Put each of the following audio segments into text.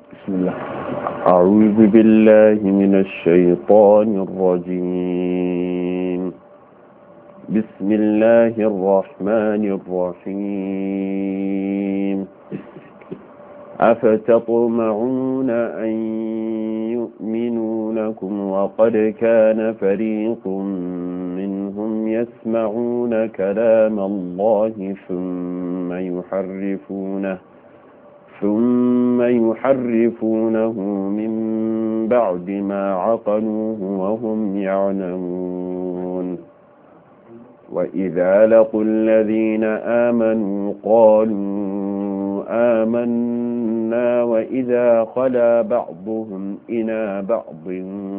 بسم الله. أعوذ بالله من الشيطان الرجيم. بسم الله الرحمن الرحيم. أفتطمعون أن يؤمنوا لكم وقد كان فريق منهم يسمعون كلام الله ثم يحرفونه من بعد ما عقلوه وهم يعلمون. وإذا لقوا الذين آمنوا قالوا آمنا وإذا خلا بعضهم إلى بعض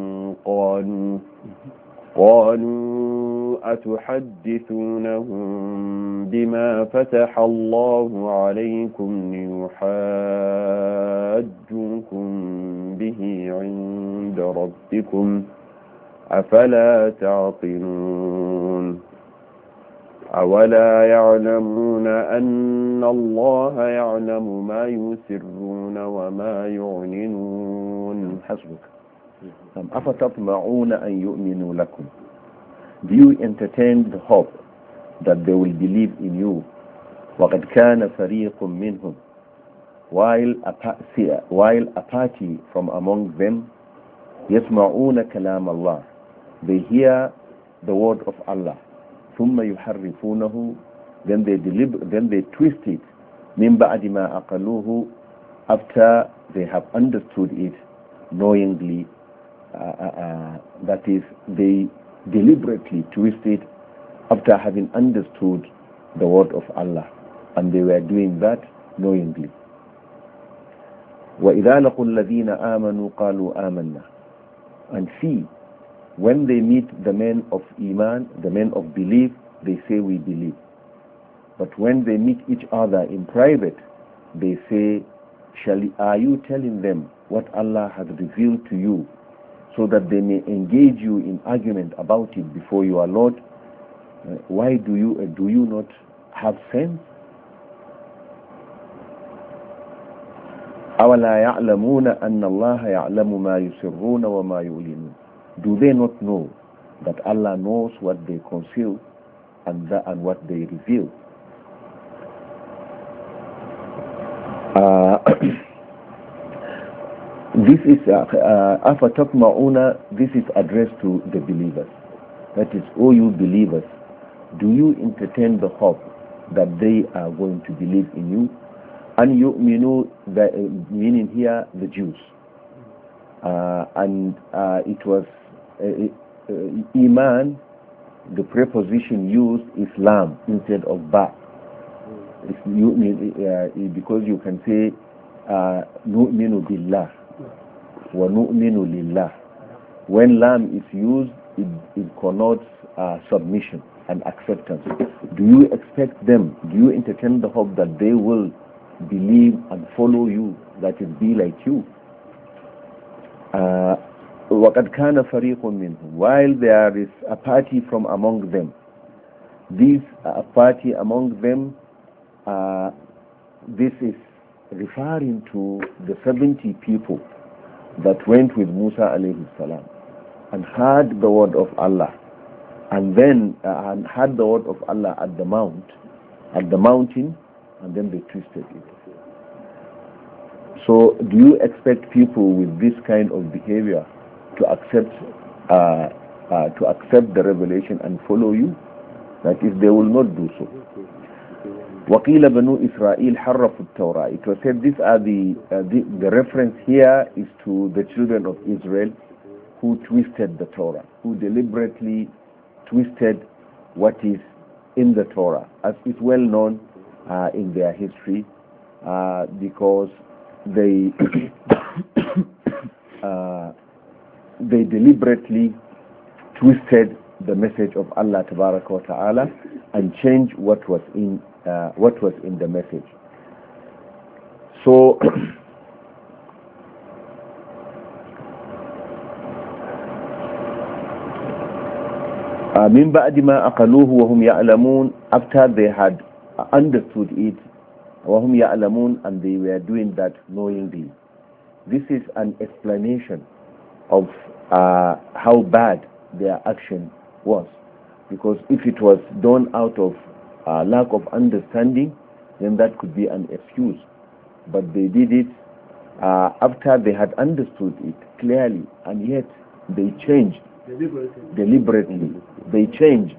قالوا أتحدثونهم بما فتح الله عليكم ليحاجوكم به عند ربكم أفلا تعقلون. أولا يعلمون أن الله يعلم ما يسرون وما يعلنون. حسبك. أفتطمعون أن يؤمنوا لكم. Do you entertain the hope that they will believe in you? وقد كان فريق منهم, while a party from among them يسمعون كلام الله, they hear the word of Allah, ثم يحرفونه, then they twist it, من بعد ما أقلوه, after they have understood it knowingly, that is, they deliberately twist it after having understood the word of Allah, and they were doing that knowingly. وَإِذَا لَقُوا الَّذِينَ آمَنُوا قَالُوا آمَنَّا. And see, when they meet the men of Iman, the men of belief, they say we believe. But when they meet each other in private, they say, are you telling them what Allah has revealed to you, so that they may engage you in argument about it before your Lord? Why do you not have sense? أَوَلَا يَعْلَمُونَ أَنَّ اللَّهَ يَعْلَمُ مَا يُسِرُّونَ وَمَا يُعْلِنُونَ. Do they not know that Allah knows what they conceal and what they reveal? This is أَفَتَطْمَعُونَ. This is addressed to the believers. That is, O you believers, do you entertain the hope that they are going to believe in you? And yu'minu, meaning here the Jews. It was Iman, the preposition used is lam instead of ba. Because you can say nu'minu billah wa nu'minu lillah. When lam is used, it connotes submission and acceptance. Do you expect them, do you entertain the hope that they will believe and follow you, that is, be like you? وَقَدْ كَانَ فَرِيقٌ مِّنْهُمْ. While there is a party from among them, this party among them, this is referring to the 70 people that went with Musa alayhi salam and heard the word of Allah, and then heard the word of Allah at the mountain, and then they twisted it. So do you expect people with this kind of behavior to accept the revelation and follow you? That is, they will not do so. وَقِيلَ بَنُو إِسْرَائِيلَ حَرَّفُوا التَّوْرَةِ. It was said, these are the reference here is to the children of Israel who twisted the Torah, who deliberately twisted what is in the Torah, as is well known in their history, because they they deliberately twisted the message of Allah Tabaraka wa Ta'ala and changed what was in the message. So min ba'di ma aqaluhu wa hum ya'lamun, after they had understood it, wa hum ya'lamun, and they were doing that knowingly. this is an explanation of how bad their action was. Because if it was done out of lack of understanding, then that could be an excuse. But they did it after they had understood it clearly, and yet they changed deliberately. They changed.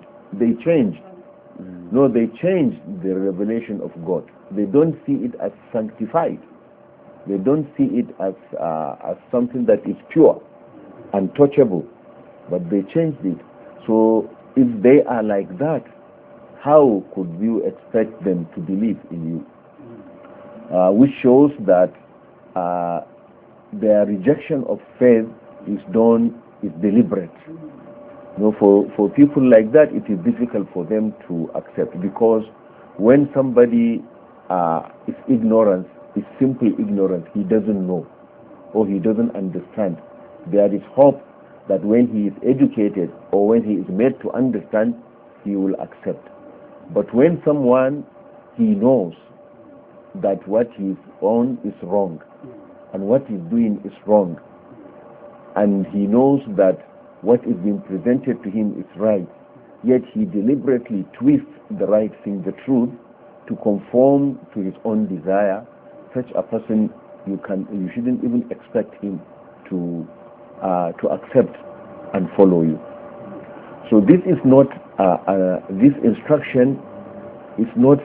No, they changed the revelation of God. They don't see it as sanctified. They don't see it as something that is pure, untouchable. But they changed it. So if they are like that, how could you expect them to believe in you? Which shows that their rejection of faith is deliberate. For people like that, it is difficult for them to accept, because when somebody is ignorant, is simply ignorant, he doesn't know or he doesn't understand, there is hope that when he is educated or when he is made to understand, he will accept. But when someone, he knows that what he is on is wrong and what he's doing is wrong, and he knows that what is being presented to him is right, yet he deliberately twists the right thing, the truth, to conform to his own desire, such a person, you shouldn't even expect him to accept and follow you. So this is not this instruction is not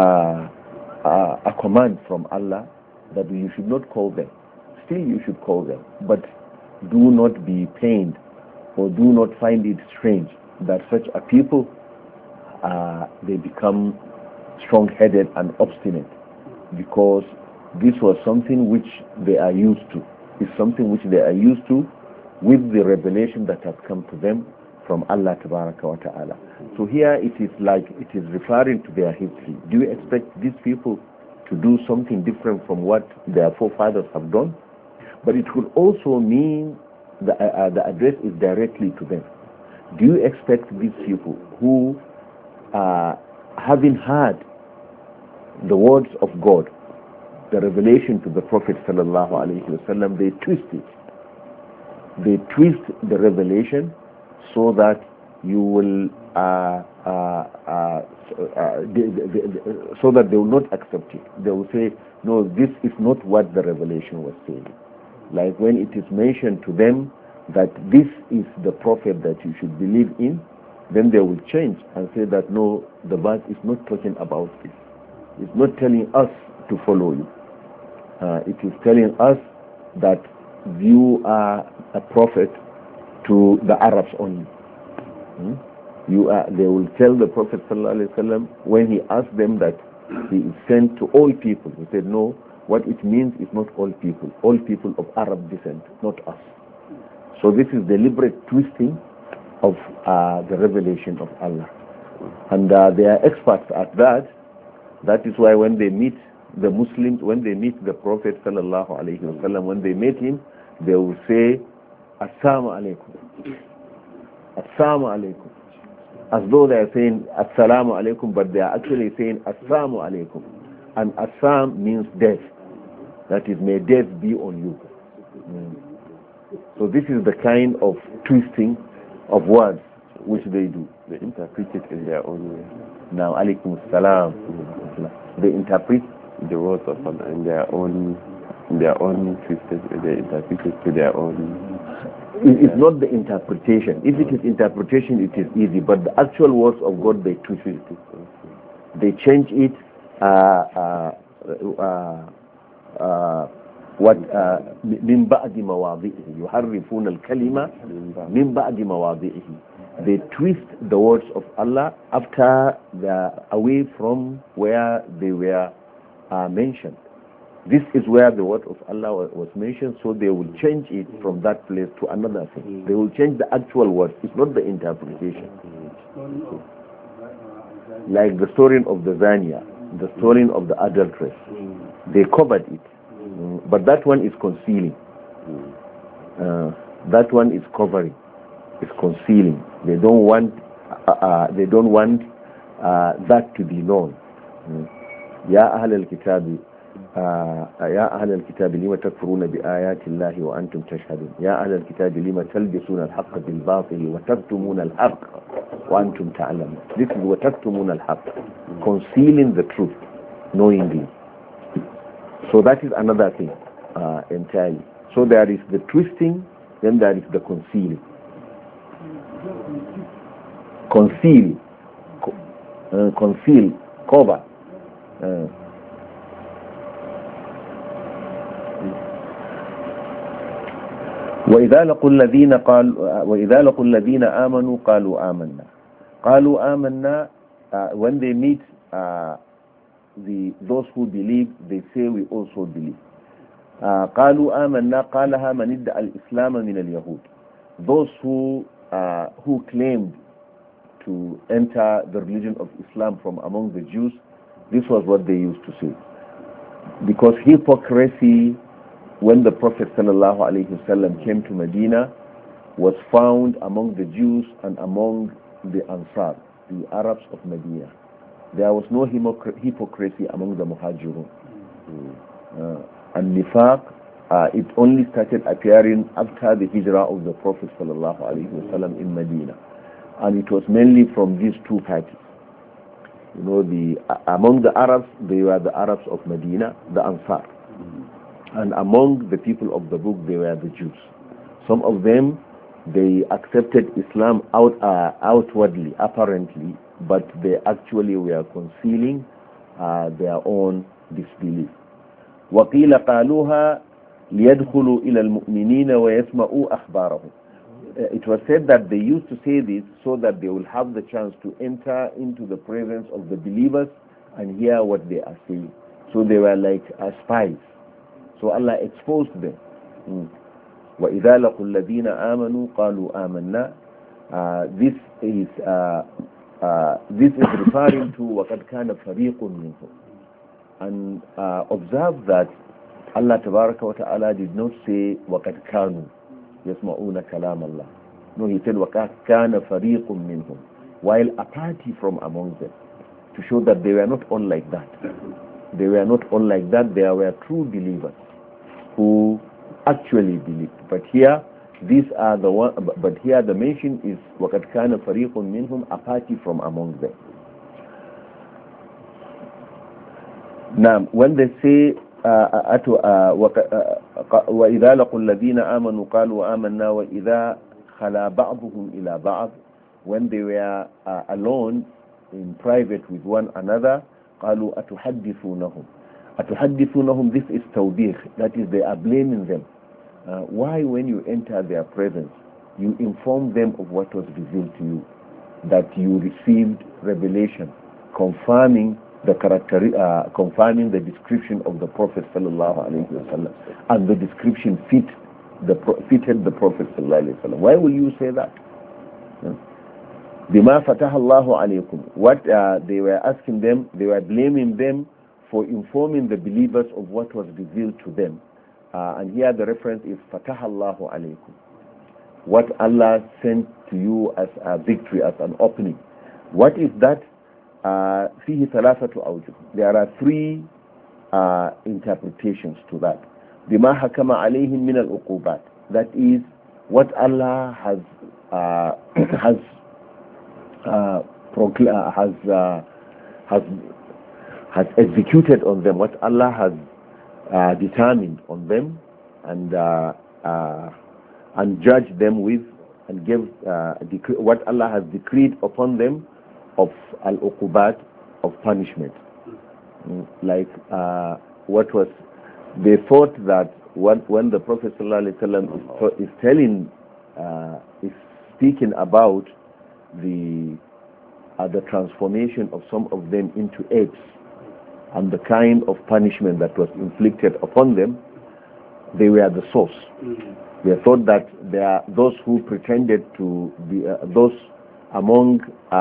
a command from Allah that you should not call them. Still you should call them, but do not be pained or do not find it strange that such a people they become strong-headed and obstinate, because this was something which they are used to. It's something which they are used to with the revelation that has come to them from Allah Tabaraka wa Ta'ala. So here it is referring to their history. Do you expect these people to do something different from what their forefathers have done? But it will also mean the address is directly to them. Do you expect these people who, having heard the words of God, the revelation to the Prophet sallallahu alaihi wasallam, they twist it. They twist the revelation so that you will, so that they will not accept it. They will say, no, this is not what the revelation was saying. Like when it is mentioned to them that this is the Prophet that you should believe in, then they will change and say that no, the verse is not talking about this. It's not telling us to follow you. It is telling us that you are a prophet to the Arabs only. They will tell the Prophet ﷺ when he asked them that he is sent to all people. He said, no, what it means is not all people of Arab descent, not us. So this is deliberate twisting of the revelation of Allah. And they are experts at that. That is why when they meet the Muslims, when they meet the Prophet sallallahu alaihi wasallam, when they meet him, they will say, Assalamu alaikum. Assalamu alaikum. As though they are saying Assalamu alaikum, but they are actually saying Assalamu alaikum. And Assam means death. That is, may death be on you. So this is the kind of twisting of words which they do. They interpret it in their own way. Now, alaikum assalam. They interpret the words of Allah in their own twisted. They interpret it to their own. It's not the interpretation. If it is interpretation, it is easy. But the actual words of God, they twist it. They change it. من بعد مواضعه يحرفون الكلمة من بعد مواضعه. They twist the words of Allah after away from where they were mentioned. This is where the word of Allah was mentioned, so they will change it from that place to another thing. They will change the actual word. It's not the interpretation. Like the story of the Zania, the story of the adulteress. They covered it. But that one is concealing. That one is covering. It's concealing. They don't want. They don't want that to be known. Ya Ahl al-Kitab, يا أهل الكتاب لما تكفرون بآيات الله وأنتم تشهدون يا أهل الكتاب لما تلبسون الحق بالباطل وتكتمون الحق وأنتم تعلمون. This is وتكتمون الحق, concealing the truth knowingly. So that is another thing entirely. So there is the twisting, then there is the concealing. Conceal, conceal, cover. وإذا لقوا الذين آمنوا قالوا آمنا. When they meet those who believe, they say we also believe. قالوا آمنا قالها من ادعى الإسلام من اليهود. Those who claimed to enter the religion of Islam from among the Jews, this was what they used to say. Because hypocrisy, when the Prophet ﷺ came to Medina, was found among the Jews and among the Ansar, the Arabs of Medina. There was no hypocrisy among the Muhajirun. And Nifaq, it only started appearing after the hijrah of the Prophet ﷺ in Medina. And it was mainly from these two parties. You know, among the Arabs, they were the Arabs of Medina, the Ansar. And among the people of the book, they were the Jews. Some of them, they accepted Islam outwardly, apparently, but they actually were concealing their own disbelief. وَقِيلَ قَالُوهَا لِيَدْخُلُوا إِلَى الْمُؤْمِنِينَ وَيَسْمَعُوا أَخْبَارَهُم. It was said that they used to say this so that they will have the chance to enter into the presence of the believers and hear what they are saying. So they were like spies. So Allah exposed them. وَإِذَا لَقُوا الَّذِينَ آمَنُوا قَالُوا آمَنَّا. This is referring to وَقَدْ كَانَ فَرِيقٌ مِّنْهُمْ. And observe that Allah Tabaraka wa Ta'ala did not say وَقَدْ كَانُوا يَسْمَعُونَ كَلَامَ اللَّهِ. No, he said وَقَدْ كَانَ فَرِيقٌ مِّنْهُمْ, while a party from among them, to show that they were not all like that. They were not all like that. They were true believers who actually believed. But here, these are the one. But here, the mention is وَقَدْ كَانَ فَرِيقٌ مِّنْهُمْ, a party from among them. Now, when they say وَإِذَا لَقُوا الَّذِينَ آمَنُوا قَالُوا آمَنَّا وَإِذَا خَلَا بَعْضُهُمْ إِلَى بَعْضٍ, when they were alone in private with one another, قَالُوا أَتُحَدِّثُونَهُمْ. أَتُحَدِّثُونَهُمْ, this is tawbih, that is they are blaming them. Why, when you enter their presence, you inform them of what was revealed to you, that you received revelation confirming confirming the description of the Prophet sallallahu alaihi wasallam, and the description fitted the Prophet sallallahu alaihi wasallam. Why will you say that? Bima fataha Allahu alaykum. What they were asking them, they were blaming them for informing the believers of what was revealed to them. And here the reference is fataha Allahu alaykum. What Allah sent to you as a victory, as an opening. What is that? فيه ثلاثة أوجه. There are three interpretations to that. بما حكم عليهم من العقوبات. That is what Allah has executed on them, what Allah has determined on them, and judged them with, and gave what Allah has decreed upon them of al-uqubat, of punishment. Like what was, they thought that when the Prophet ﷺ is telling, is speaking about the transformation of some of them into apes and the kind of punishment that was inflicted upon them, they were the source. They thought that there are those who pretended to be those among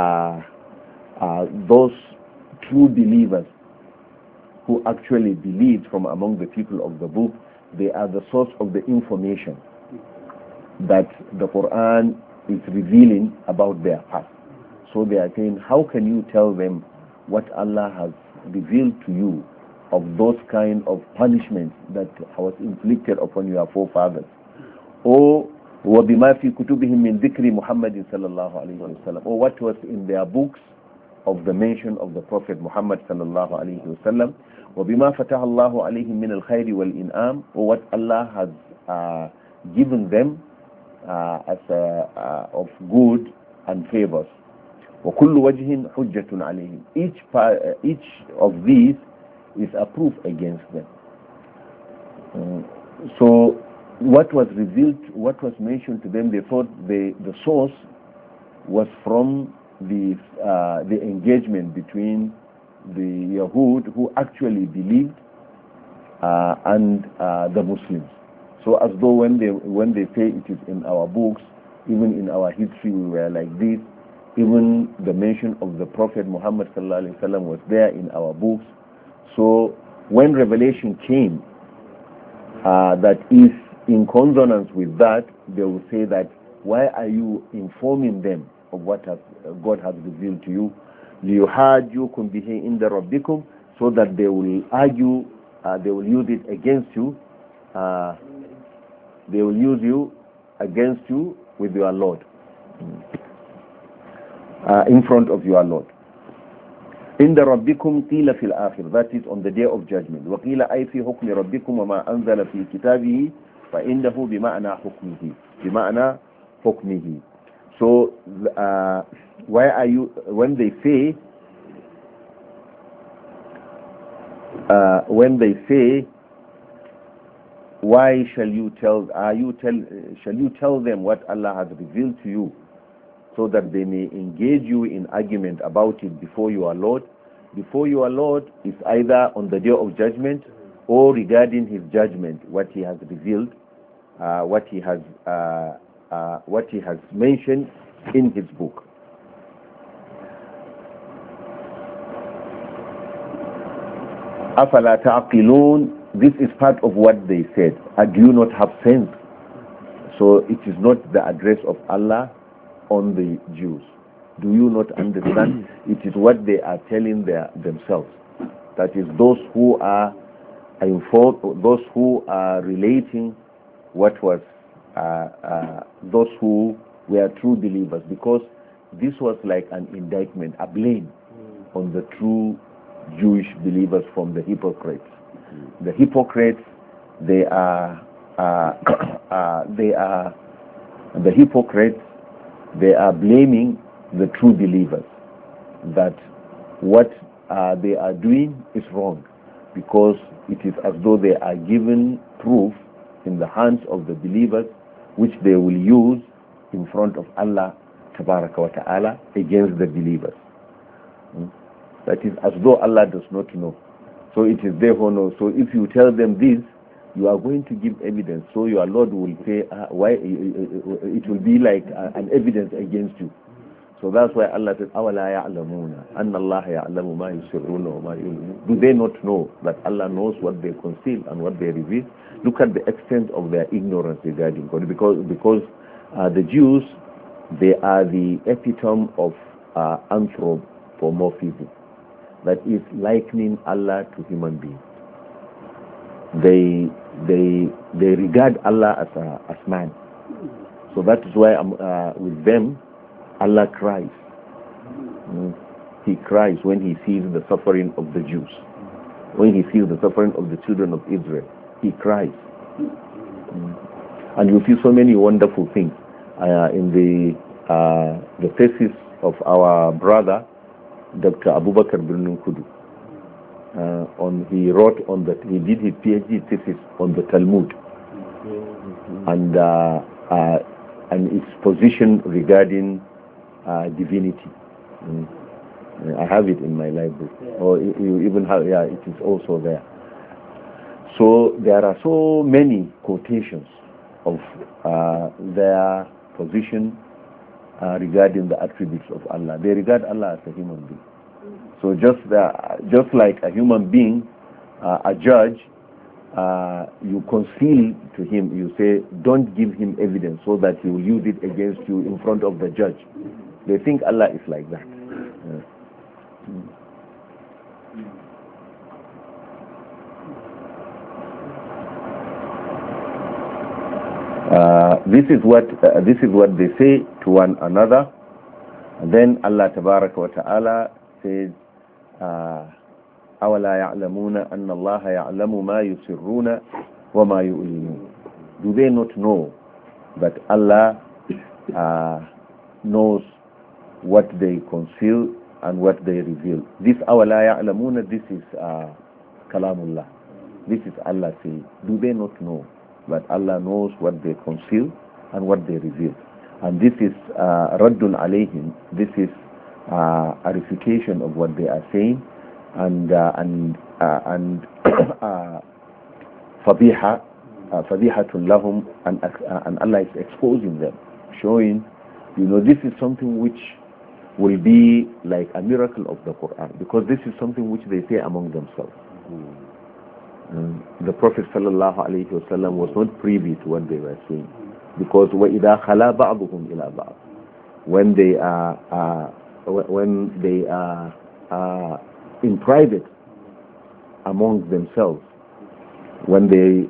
those true believers who actually believed from among the people of the book, they are the source of the information that the Quran is revealing about their past. So they are saying, how can you tell them what Allah has revealed to you of those kind of punishments that was inflicted upon your forefathers. Or وَبِمَا فِي كُتُبِهِمْ مِنْ ذِكْرِ مُحَمَّدٍ صلى الله عليه وسلم, or what was in their books of the mention of the Prophet Muhammad صلى الله عليه وسلم. وَبِمَا فَتَحَ اللَّهُ عَلَيْهِمْ مِنَ الْخَيْرِ وَالْإِنْعَامِ, or what Allah has given them as of good and favors. وَكُلُّ وَجْهٍ حُجَّةٌ عَلَيْهِمْ, each of these is a proof against them. So what was revealed, what was mentioned to them, they thought the source was from the engagement between the Yahud who actually believed and the Muslims. So as though when they say it is in our books, even in our history we were like this, even the mention of the Prophet Muhammad sallallahu alaihi wasallam was there in our books. So when revelation came that is in consonance with that, they will say that, why are you informing them of what God has revealed to you? لِيُحَاجُّوكُمْ بِهِ عِنْدَ رَبِّكُمْ, so that they will argue, they will use it against you, they will use you against you with your Lord, in front of your Lord. عند ربكم قيل في الآخر, that is on the day of judgment. وقيل أي في حكم ربكم وما أنزل في كتابه فإنه بمعنى حكمه. So why are you, when they say why shall you tell them what Allah has revealed to you, so that they may engage you in argument about it before your Lord? Before your Lord is either on the day of judgment or regarding his judgment, what he has revealed, what he has mentioned in his book. أَفَلَا تَعْقِلُونَ, this is part of what they said. Do you not have sense? So it is not the address of Allah on the Jews. Do you not understand? It is what they are telling themselves. That is, those who are informed, those who are relating what was those who were true believers, because this was like an indictment, a blame on the true Jewish believers from the hypocrites. The hypocrites, they are blaming the true believers that what they are doing is wrong, because it is as though they are given proof in the hands of the believers, which they will use in front of Allah Tabaraka wa Ta'ala against the believers. That is as though Allah does not know. So it is therefore no. So if you tell them this, you are going to give evidence. So your Lord will say, why? It will be like an evidence against you. So that's why Allah says, أَوَلَا يَعْلَمُونَ أَنَّ اللَّهَ يَعْلَمُ مَا يُسِرُّونَ وَمَا يُعْلِنُونَ. Do they not know that Allah knows what they conceal and what they reveal? Look at the extent of their ignorance regarding God. Because the Jews, they are the epitome of anthropomorphism. That is likening Allah to human beings. They regard Allah as man. So that is why with them, Allah cries. He cries when he sees the suffering of the Jews. When he sees the suffering of the children of Israel, he cries. And you see so many wonderful things in the thesis of our brother, Dr. Abubakar Birnin Kudu. He did his PhD thesis on the Talmud and its position regarding divinity. I have it in my library, or you even have, it is also there. So there are so many quotations of their position regarding the attributes of Allah. They regard Allah as a human being. So just like a human being, a judge, you conceal to him, you say, don't give him evidence so that he will use it against you in front of the judge. They think Allah is like that. This is what they say to one another. And then Allah Tabaraka wa Ta'ala says, أَوَلَا يَعْلَمُونَ أَنَّ اللَّهَ يَعْلَمُ مَا يُسِرُّونَ وَمَا يُعْلِنُونَ. Do they not know that Allah knows what they conceal and what they reveal? This أَوَلَا يَعْلَمُونَ, this is Kalamullah. This is Allah saying, do they not know that Allah knows what they conceal and what they reveal? And this is Raddun alayhim. This is a refutation of what they are saying, and fadihatun lahum, and Allah is exposing them, showing, this is something which will be like a miracle of the Quran, because this is something which they say among themselves. The Prophet sallallahu alaihi wasallam was not privy to what they were saying, because وَإِذَا خَلَا بَعْضُهُمْ إِلَى بَعْضٍ, when they are in private among themselves, when they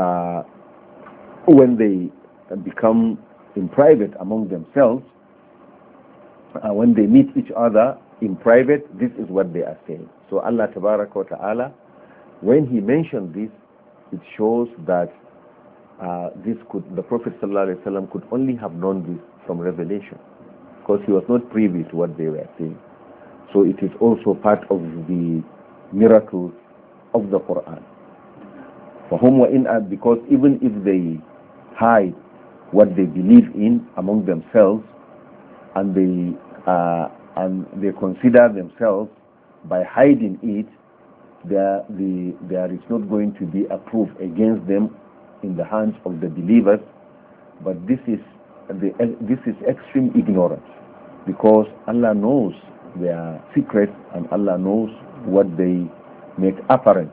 become in private among themselves, when they meet each other in private, this is what they are saying. So Allah Tabaraka wa Ta'ala, when he mentioned this, it shows that the Prophet ﷺ could only have known this from revelation, because he was not privy to what they were saying. So it is also part of the miracles of the Quran. Because even if they hide what they believe in among themselves, and they consider themselves, by hiding it, there is not going to be a proof against them in the hands of the believers. But this is extreme ignorance, because Allah knows their secrets and Allah knows what they make apparent.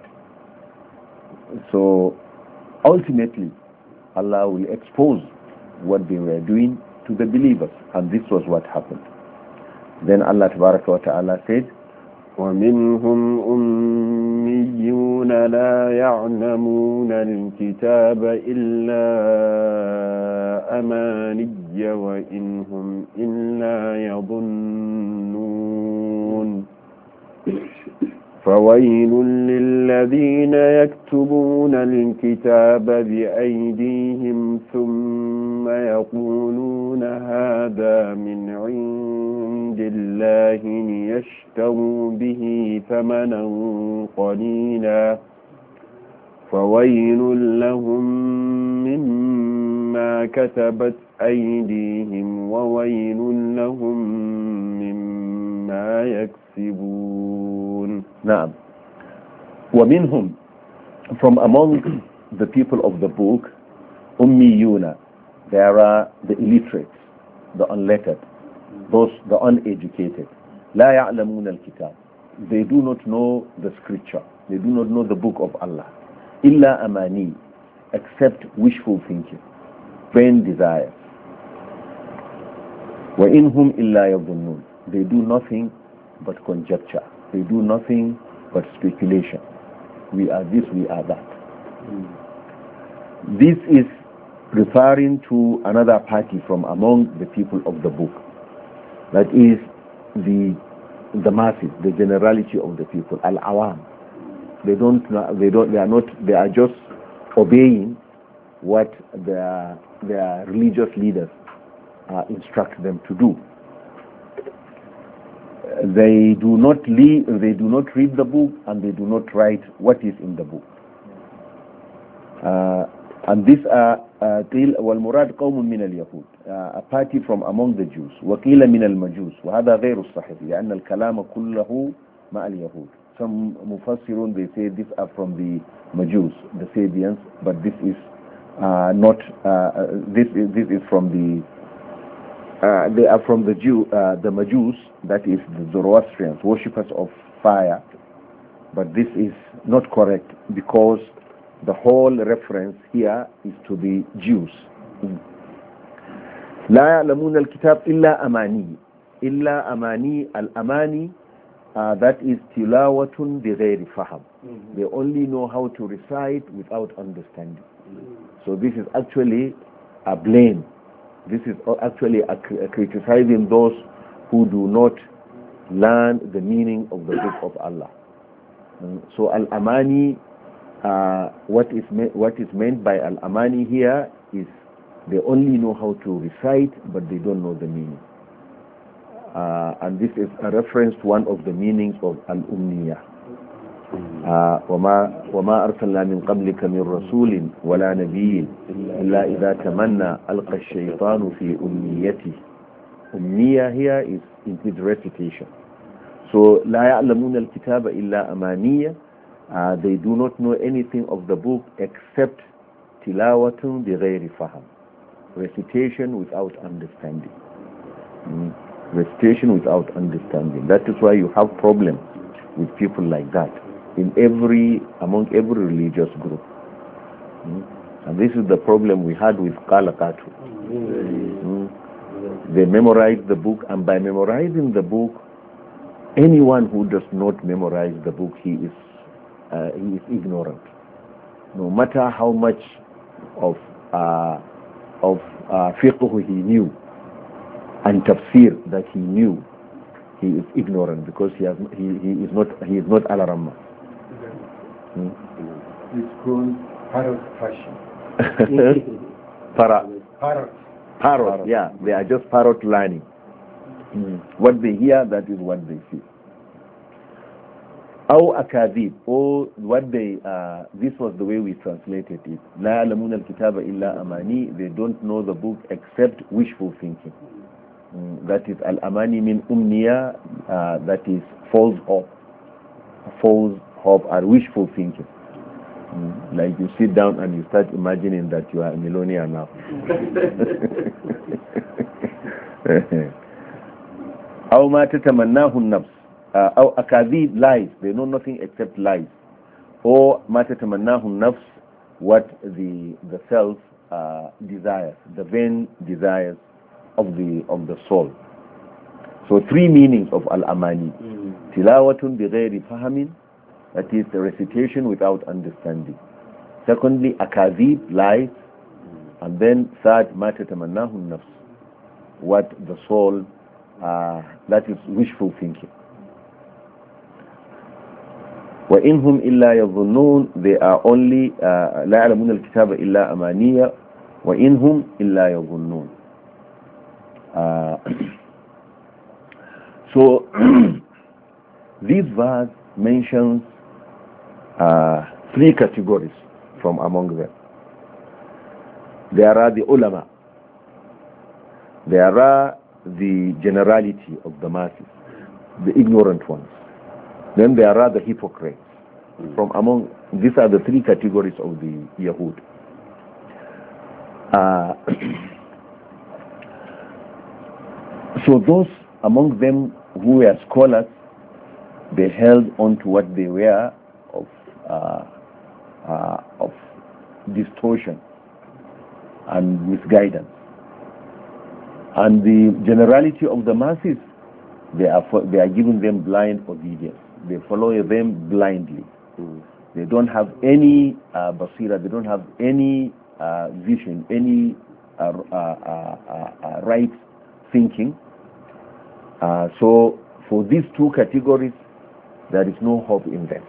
So ultimately Allah will expose what they were doing to the believers, and this was what happened. Then Allah Tabaraka wa Ta'ala said, وَمِنْهُمْ أُمِّيُّونَ لَا يَعْلَمُونَ الْكِتَابَ إِلَّا أَمَانِيَّ وَإِنْهُمْ إِلَّا يَظُنُّونَ فَوَيْلٌ لِلَّذِينَ يَكْتُبُونَ الْكِتَابَ بِأَيْدِيهِمْ ثُمَّ يَقُولُونَ هَذَا مِنْ عِنْدِ اللَّهِ لِيَشْتَرُوا بِهِ ثَمَنًا قَلِيلًا فَوَيْلٌ لَهُمْ مِمَّا كَتَبَتْ أَيْدِيهِمْ وَوَيْلٌ لَهُمْ مِمَّا يَكْسِبُونَ. Na'am. وَمِنْهُمْ, from among the people of the book, ummiyuna, there are the illiterates, the unlettered, those, the uneducated. La ya'lamun al-kitab, they do not know the scripture, they do not know the book of Allah. Illa amani, except wishful thinking, vain desires. Wa inhum illa yadhunnun, they do nothing but conjecture, they do nothing but speculation. We are this, we are that. This is referring to another party from among the people of the book, that is the masses, the generality of the people, al-awam. They are just obeying what their religious leaders instruct them to do. They do not read the book, and they do not write what is in the book. And these are والمراد قوم من اليهود, a party from among the Jews. وقيل من المجوس وهذا غير الصحيح لأن الكلام كله مع اليهود. Some mufassirun, they say these are from the Majus, the Sabians, but this is not. This is from the. They are from the Majus, that is the Zoroastrians, worshippers of fire. But this is not correct, because the whole reference here is to the Jews. لا يعلمون الكتاب إلا أماني. إلا أماني, الأماني, that is tilawatun بغير فهم. They only know how to recite without understanding. So this is actually a blame. This is actually criticizing those who do not learn the meaning of the book of Allah. So al-amani, what is meant by al-amani here is they only know how to recite, but they don't know the meaning. And this is a reference to one of the meanings of al-umniya. وما أرسلنا من قبلك من رسول ولا نبي إلا إذا تمنى ألقى الشيطان في أمنيته. Umniya here is in his recitation. So لا يعلمون الكتاب إلا أمانية. They do not know anything of the book except تلاوة بغير فهم, recitation without understanding. Recitation without understanding. That is why you have problems with people like that among every religious group. And this is the problem we had with Kalakatu. They memorized the book, and by memorizing the book, anyone who does not memorize the book, he is ignorant. No matter how much of fiqh he knew and tafsir that he knew, he is ignorant because he is not al-ramma. It's called parrot fashion. Parrot, yeah, they are just parrot learning. What they hear, that is what they see. Aw akadib, or what they, this was the way we translated it. La ya'lamuna al-kitaba illa amani, they don't know the book except wishful thinking. That is al-amani min umniya, that is false hope or wishful thinking. Like you sit down and you start imagining that you are a millionaire now. أو ما تتمناه النفس أو أكاذيب, lies, they know nothing except lies. Or ما تتمناه النفس, what the self desires, the vain desires of the soul. So three meanings of al-amani. Tilawatun bighayri fahamin, that is the recitation without understanding. Secondly, akazib, lies. And then third, ma tatamannahu nafs, what the soul, that is wishful thinking. وَإِنْهُمْ إِلَّا يَظُنُّونَ, they are only لَا يَعْلَمُونَ الْكِتَابَ إِلَّا أَمَانِيَّ وَإِنْهُمْ إِلَّا يَظُنُّونَ. So this verse mentions three categories from among them. There are the ulama, there are the generality of the masses, the ignorant ones, then there are the hypocrites. From among, these are the three categories of the Yahud. So those among them who were scholars, they held on to what they were of distortion and misguidance. And the generality of the masses, they are giving them blind obedience. They follow them blindly. They don't have any basira, they don't have any vision, any right thinking. So for these two categories, there is no hope in them.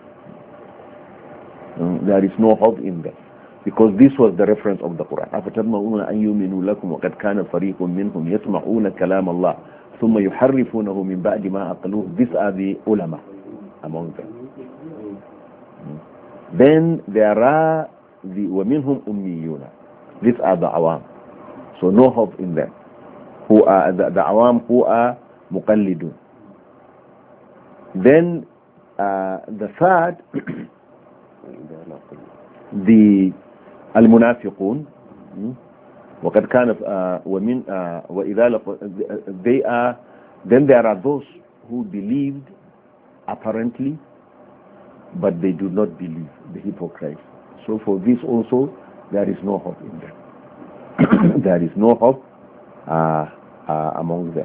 There is no hope in them, because this was the reference of the Quran. أَفَتَطْمَعُونَ أَنْ يُؤْمِنُوا لَكُمْ وَقَدْ كَانَ فَرِيقٌ مِّنْهُمْ يَسْمَعُونَ كَلَامَ اللَّهِ ثُمَّ يُحَرِّفُونَهُ مِنْ بَعْدِ مَا أَقَلُوهُ. These are the ulama among them. Then there are the وَمِنْهُمْ أُمِّيُّونَ. These are the awam. So no hope in them. Who are the awam who are muqallidun. Then the third, the al-munafiqun, وقد كان ومن وإذا they are, then there are those who believed apparently, but they do not believe, the hypocrites. So for this also, there is no hope in them. There is no hope among them.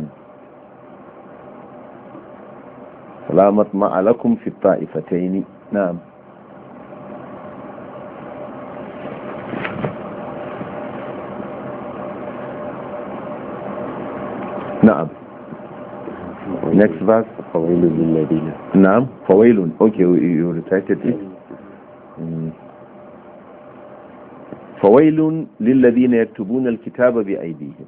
سلامت ما لكم في الطائفتين. نعم. Na'am. Next verse. فويل للذين. Na'am. Fawailun. Okay, you recited it. فويل للذين يكتبون الكتاب بأيديهم.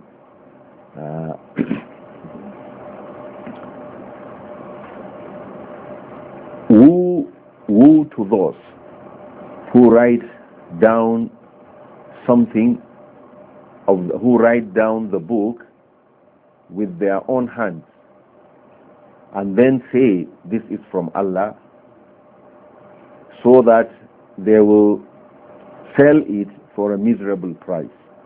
Woe to those who write down something who write down the book with their own hands and then say this is from Allah, so that they will sell it for a miserable price.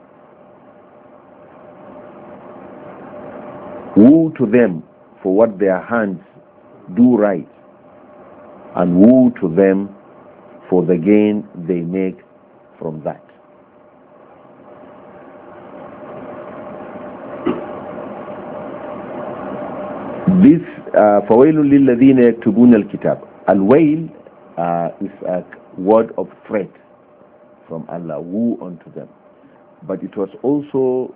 Woe to them for what their hands do write, and woe to them for the gain they make from that. This فَوَيْلٌ لِلَّذِينَ يَكْتُبُونَ الْكِتَابَ. Al-Wail is a word of threat from Allah, woe unto them. But it was also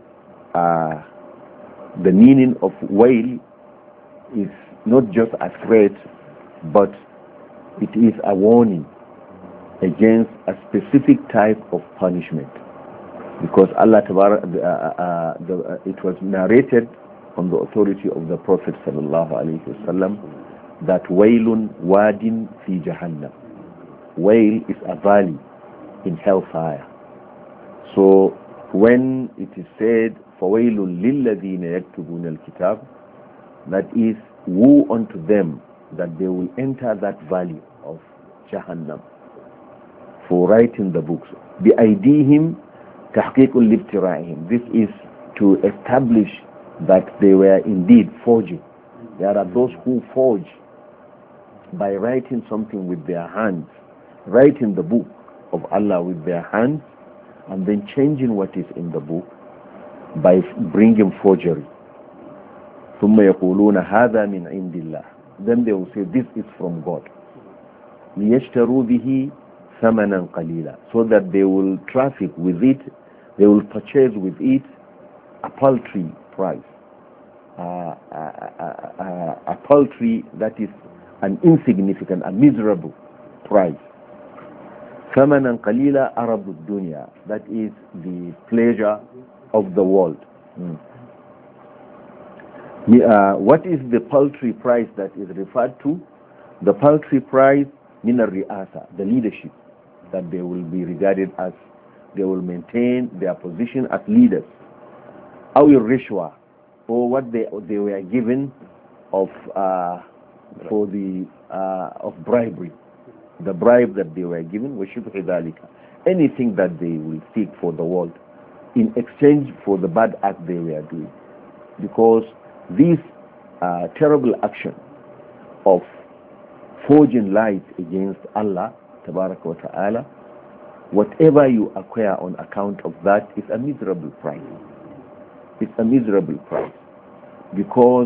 the meaning of wail is not just a threat, but it is a warning against a specific type of punishment. Because Allah it was narrated on the authority of the Prophet sallallahu alaihi wasallam that wailun wadin fi jahannam. Wail is a valley in hellfire. So when it is said fawailun lilladhina yaktubuna alkitab, that is woe unto them that they will enter that valley of Jahannam for writing the books. بِأَيْدِيهِمْ تَحْقِيقٌ لِابْتِرَائِهِمْ. This is to establish that they were indeed forging. There are those who forge by writing something with their hands, writing the book of Allah with their hands, and then changing what is in the book by bringing forgery. ثُمَّ يَقُولُونَ هَذَا مِنْ عِنْدِ اللَّهِ. Then they will say this is from God. لِيَشْتَرُوا بِهِ ثَمَنًا قَلِيلًا. So that they will traffic with it, they will purchase with it a paltry price. A paltry, that is an insignificant, a miserable price. ثَمَنًا قَلِيلًا أَرَبُ الدُّنْيَا. That is the pleasure of the world. What is the paltry price that is referred to? The paltry price, min al-ri'asa, the leadership, that they will be regarded as, they will maintain their position as leaders. Aw al-rishwa, or what they were given of for the of bribery, the bribe that they were given, وَشُبْهِ ذَلِكَ, anything that they will seek for the world in exchange for the bad act they were doing. Because this terrible action of forging lies against Allah Tabaraka wa Ta'ala, whatever you acquire on account of that is a miserable price. It's a miserable price, because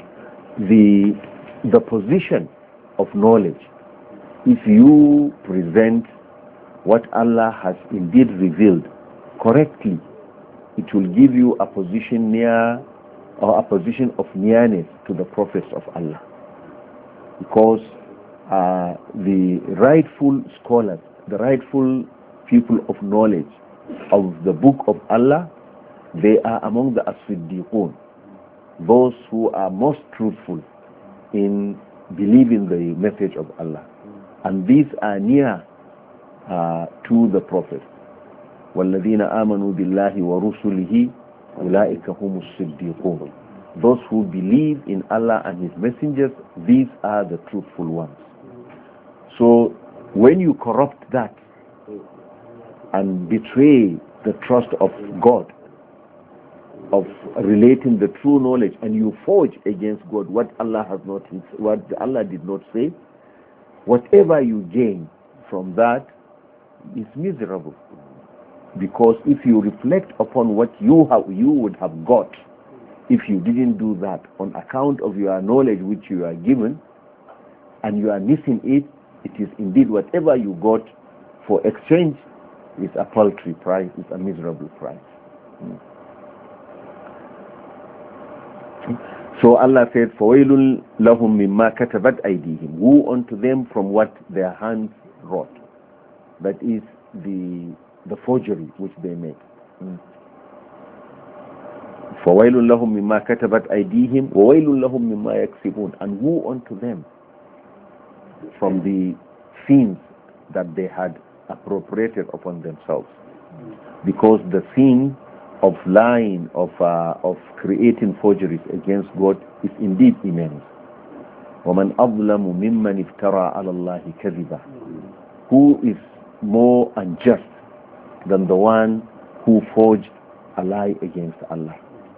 the position of knowledge, if you present what Allah has indeed revealed correctly, it will give you a position near, or a position of nearness to the prophets of Allah. Because the rightful scholars, the rightful people of knowledge of the book of Allah, they are among the as-siddiqun, those who are most truthful in believing the message of Allah. And these are near to the prophets. وَالَّذِينَ آمَنُوا بِاللَّهِ وَرُسُلِهِ أُولَٰئِكَ هُمُ الصِّدِّيقُونَ. Those who believe in Allah and His messengers, these are the truthful ones. So when you corrupt that and betray the trust of God, of relating the true knowledge, and you forge against God what Allah has not, what Allah did not say, whatever you gain from that is miserable. Because if you reflect upon what you would have got if you didn't do that on account of your knowledge which you are given, and you are missing it, it is indeed whatever you got for exchange is a paltry price, is a miserable price. So Allah said, فَوَيْلٌ لَهُمْ مِمَّا كَتَبَتْ أَيْدِيهِمْ. Woe unto them from what their hands wrought. That is the forgery which they made. فَوَيْلٌ لَهُمْ مِمَّا كَتَبَتْ أَيْدِيهِمْ وَوَيْلٌ لَهُمْ مِمَّا يَكْسِبُونَ. And woe unto them from the sins that they had appropriated upon themselves. Because the sin of lying, of creating forgeries against God is indeed immense. وَمَنْ أَظْلَمُ مِمَّنِ افْتَرَى عَلَى اللَّهِ كَذِبًا. Who is more unjust than the one who forged a lie against Allah?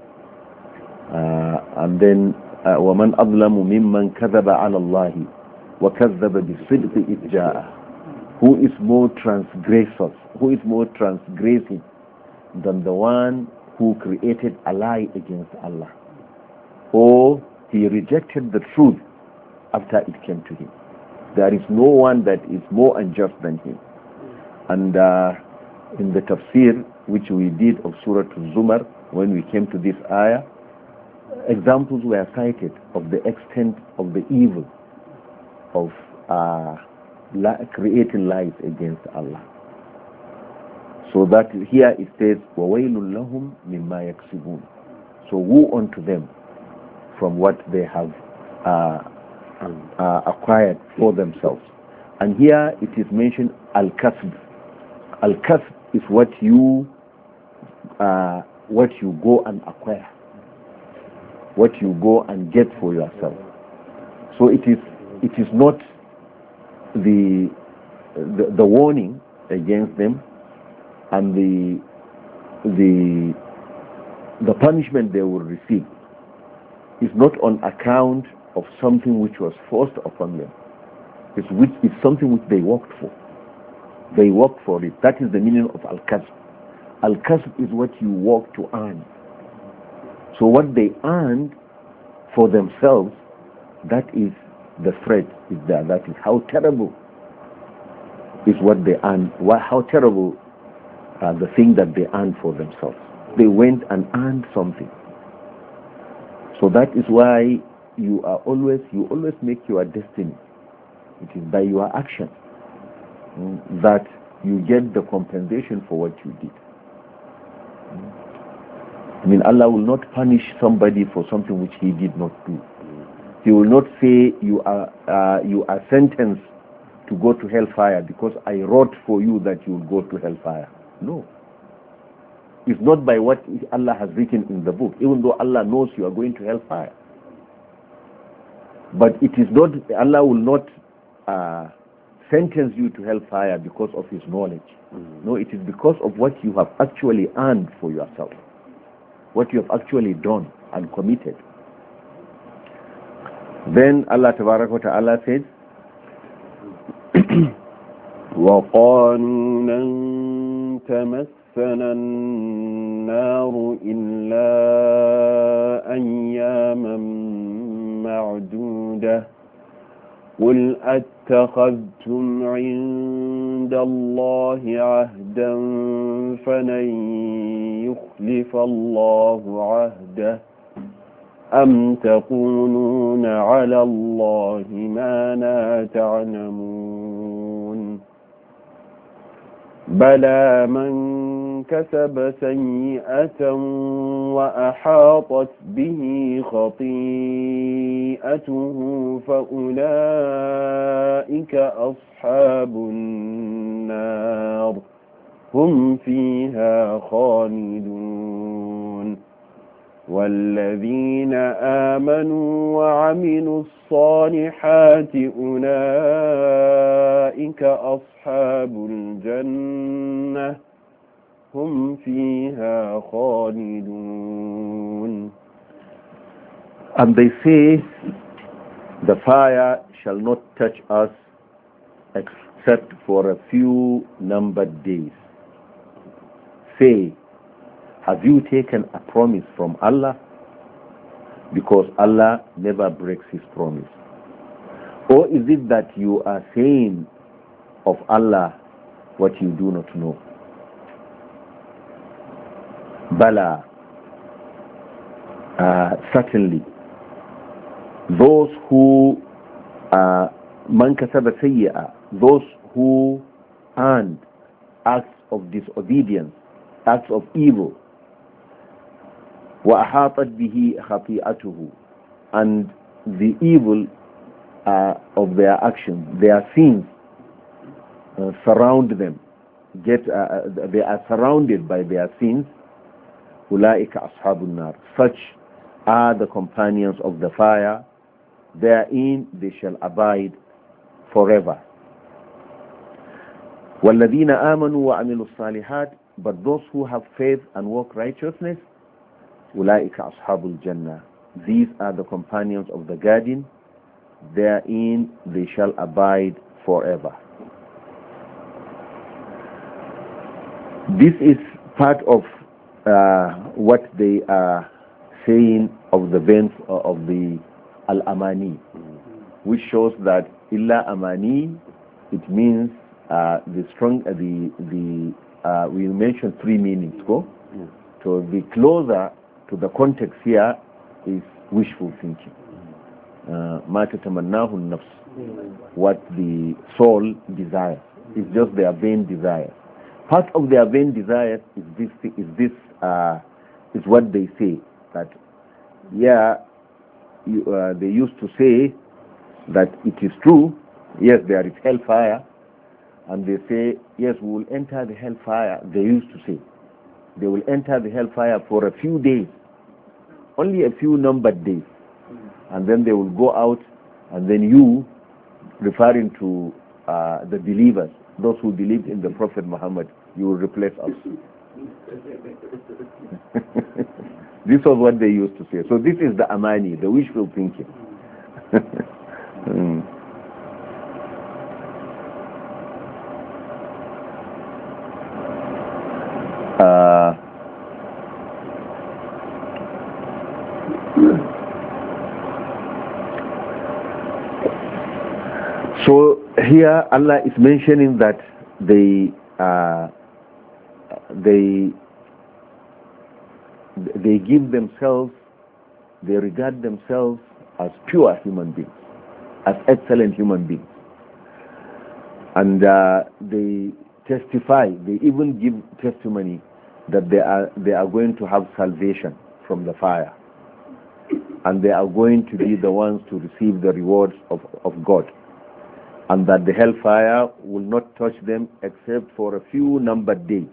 And then وَمَنْ أَظْلَمُ مِمَّنْ كَذَبَ عَلَى اللَّهِ وَكَذَّبَ بِالصِّدْقِ إِذْ جَاءَهُ. Who is more transgressors, who is more transgressing than the one who created a lie against Allah, or he rejected the truth after it came to him? There is no one that is more unjust than him. And in the tafsir which we did of Surah Al-Zumar, when we came to this ayah, examples were cited of the extent of the evil of creating lies against Allah. So that here it says, وَوَيْلٌ لَهُمْ مِمَّا يَكْسِبُونَ. So woe unto them from what they have acquired for themselves. And here it is mentioned al-kasb. Al-kasb is what you go and acquire, what you go and get for yourself. So it is not the warning against them and the punishment they will receive is not on account of something which was forced upon them. It's something which they worked for. They worked for it. That is the meaning of al-kasb. Al-kasb is what you work to earn. So what they earned for themselves, that is the threat is there. That is how terrible is what they earn. How terrible the thing that they earned for themselves. They went and earned something. So that is why you always make your destiny. It is by your action that you get the compensation for what you did. I mean, Allah will not punish somebody for something which he did not do. He will not say you are sentenced to go to hellfire because I wrote for you that you will go to hellfire. No. It's not by what Allah has written in the book, even though Allah knows you are going to hellfire. But it is not, Allah will not sentence you to hellfire because of his knowledge. No, it is because of what you have actually earned for yourself, what you have actually done and committed. Then Allah Tabarak wa Ta'ala says, وَقَالُوا لَن تَمَسَّنَا النَّارُ إِلَّا أَيَّامًا مَّعْدُودَةً قُلْ أَتَّخَذْتُمْ عِندَ اللَّهِ عَهْدًا فَلَن يُخْلِفَ اللَّهُ عَهْدَهُ أَمْ تَقُولُونَ عَلَى اللَّهِ مَا لَا تَعْلَمُونَ بَلَى مَنْ كَسَبَ سَيِّئَةً وَأَحَاطَتْ بِهِ خَطِيئَتُهُ فَأُولَئِكَ أَصْحَابُ النَّارِ هُمْ فِيهَا خَالِدُونَ وَالَّذِينَ آمَنُوا وَعَمِلُوا الصَّالِحَاتِ أُولَئِكَ أَصْحَابُ الْجَنَّةِ هُمْ فِيهَا خَالِدُونَ. and they say, the fire shall not touch us except for a few numbered days. Say, have you taken a promise from Allah? Because Allah never breaks his promise. Or is it that you are saying of Allah what you do not know? Bala. certainly those who man kasaba sayyi'a, those who earned acts of disobedience, acts of evil, wa ahatat bihi khati'atuhu, and the evil of their actions, their sins surround them, they are surrounded by their sins. Ulaika ashabun nar, such are the companions of the fire, therein they shall abide forever. وَالَّذِينَ آمَنُوا وَعَمِلُوا الصَّالِحَاتِ, but those who have faith and work righteousness, أُولَٰئِكَ أَصْحَابُ الْجَنَّةِ, these are the companions of the garden, therein they shall abide forever. This is part of what they are saying of the veins of the Al-Amani, which shows that Illa Amani, it means we mentioned three meanings. So the closer to the context here is wishful thinking. Ma tatamannahu an-nafs, what the soul desires, is just their vain desire. Part of their vain desires is what they say, that they used to say that it is true, yes, there is hellfire, and they say, yes, we will enter the hellfire. They used to say they will enter the hellfire for a few days, only a few numbered days, and then they will go out, and then you, referring to the believers, those who believed in the Prophet Muhammad, you will replace us. This was what they used to say. So this is the amani, the wishful thinking. So here Allah is mentioning that they give themselves, they regard themselves as pure human beings, as excellent human beings, and they testify, they even give testimony that they are going to have salvation from the fire, and they are going to be the ones to receive the rewards of God, and that the hellfire will not touch them except for a few numbered days.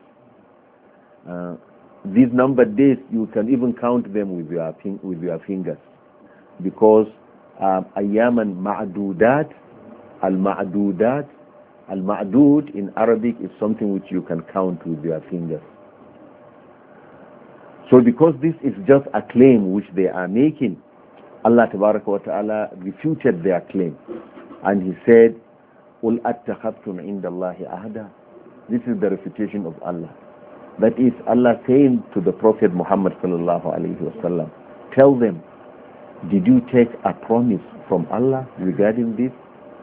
These numbered days, you can even count them with your fingers, because ayyaman ma'dudat, al-ma'dudat, al-ma'dud in Arabic is something which you can count with your fingers. So because this is just a claim which they are making, Allah Tabaraka wa Ta'ala refuted their claim, and He said, قُلْ أَتَّخَذْتُمْ عِنْدَ اللَّهِ أَهْدًا. This is the refutation of Allah. That is Allah saying to the Prophet Muhammad sallallahu alayhi wasallam, tell them, did you take a promise from Allah regarding this?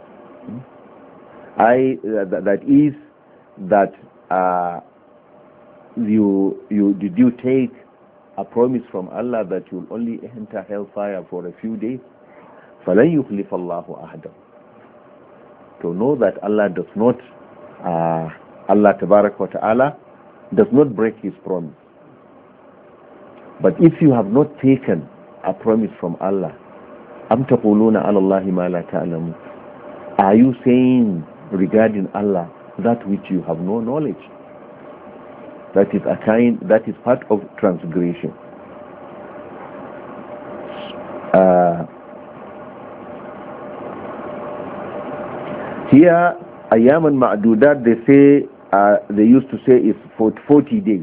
That is that did you take a promise from Allah that you will only enter hellfire for a few days? فَلَنْ يُخْلِفَ اللَّهُ أَحْدًا. To know that Allah does not, Allah Tabarak wa Ta'ala does not break His promise. But if you have not taken a promise from Allah, أَمْ تَقُولُونَ عَلَى اللَّهِ مَا لَا تَعْلَمُونَ, are you saying regarding Allah that which you have no knowledge? That is part of transgression. Here, ayyaman ma'dudat, they used to say is for 40 days,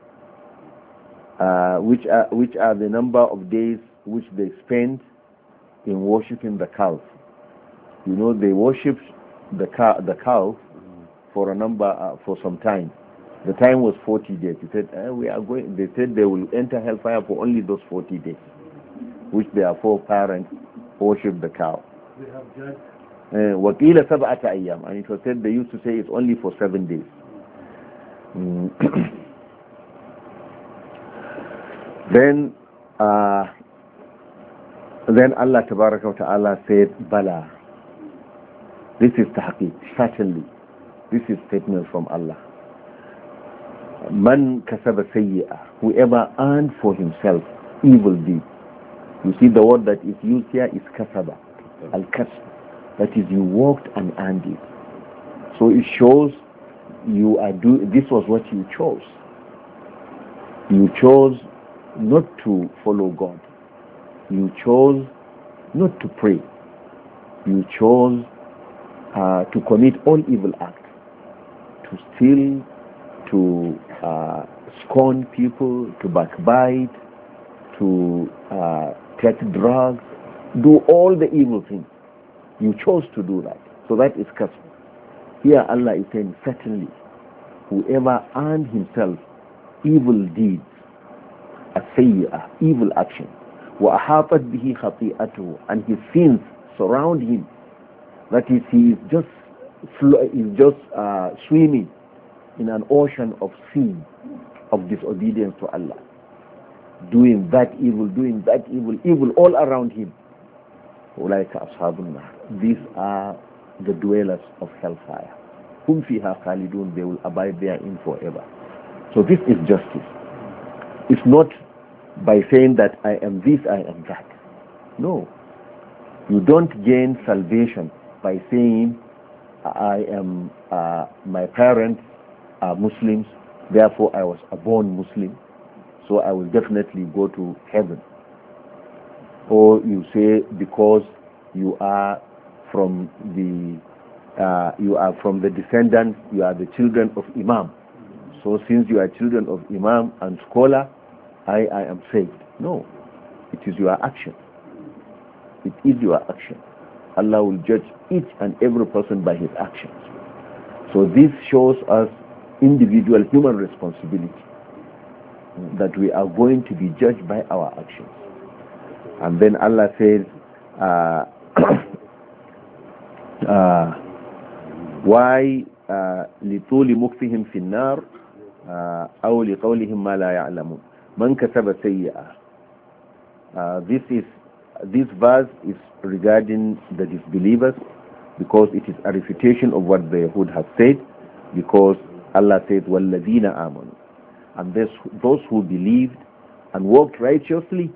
which are the number of days which they spend in worshipping the cows. You know, they worshipped the cows for for some time. The time was 40 days. He said, they said they will enter hellfire for only those 40 days, which their foreparents worshipped the cow. They have judged. وَقِيلَ سَبْعَةَ أَيَّامٍ, and it was said they used to say it's only for 7 days. Then Then Allah Tabaraka wa Ta'ala said, Bala. This is tahqiq, certainly. This is statement from Allah. Man kasaba sayyi'ah, whoever earned for himself evil deed. You see the word that is used here is kasaba, al-kasb. That is, you worked and earned it. So it shows you are this was what you chose. You chose not to follow God. You chose not to pray. You chose to commit all evil acts, to steal, to scorn people, to backbite, to take drugs, do all the evil things. You chose to do that. So that is kasb. Here Allah is saying, certainly, whoever earned himself evil deeds, as-sayyi'ah, evil action, وَأَحَاطَتْ بِهِ خَطِيئَتُهُ, and his sins surround him. That is, he is just swimming in an ocean of sin, of disobedience to Allah, doing that evil, evil all around him. أُولَٰئِكَ أَصْحَابُ النَّارِ, these are the dwellers of hellfire. Hum fiha khalidun, they will abide therein forever. So this is justice. It's not by saying that I am this, I am that. No. You don't gain salvation by saying I am, my parents are Muslims, therefore I was a born Muslim, so I will definitely go to heaven. Or you say because you are from the descendants, you are the children of Imam. So since you are children of Imam and scholar, I am saved. No, it is your action. It is your action. Allah will judge each and every person by his actions. So this shows us individual human responsibility, that we are going to be judged by our actions. And then Allah says, why لطول مكثهم في النار أو لقولهم ما لا يعلمون من كسب سيئة. This verse is regarding the disbelievers, because it is a refutation of what the Yahud have said, because Allah said وَالَّذِينَ آمَنُوا, and those who believed and walked righteously,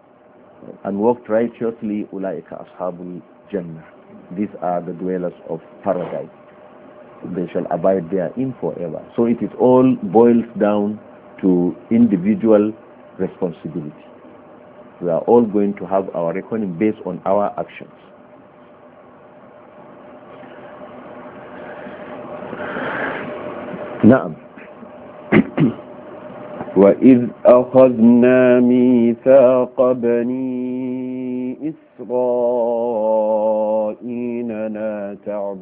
أُولَٰئِكَ أَصْحَابُ الْجَنَّةِ, these are the dwellers of paradise. They shall abide therein forever. So it all boils down to individual responsibility. We are all going to have our reckoning based on our actions. نعم. وَإِذْ أَخَذْنَا مِيثَاقَ بَنِي إِسْرَائِيلَ لَا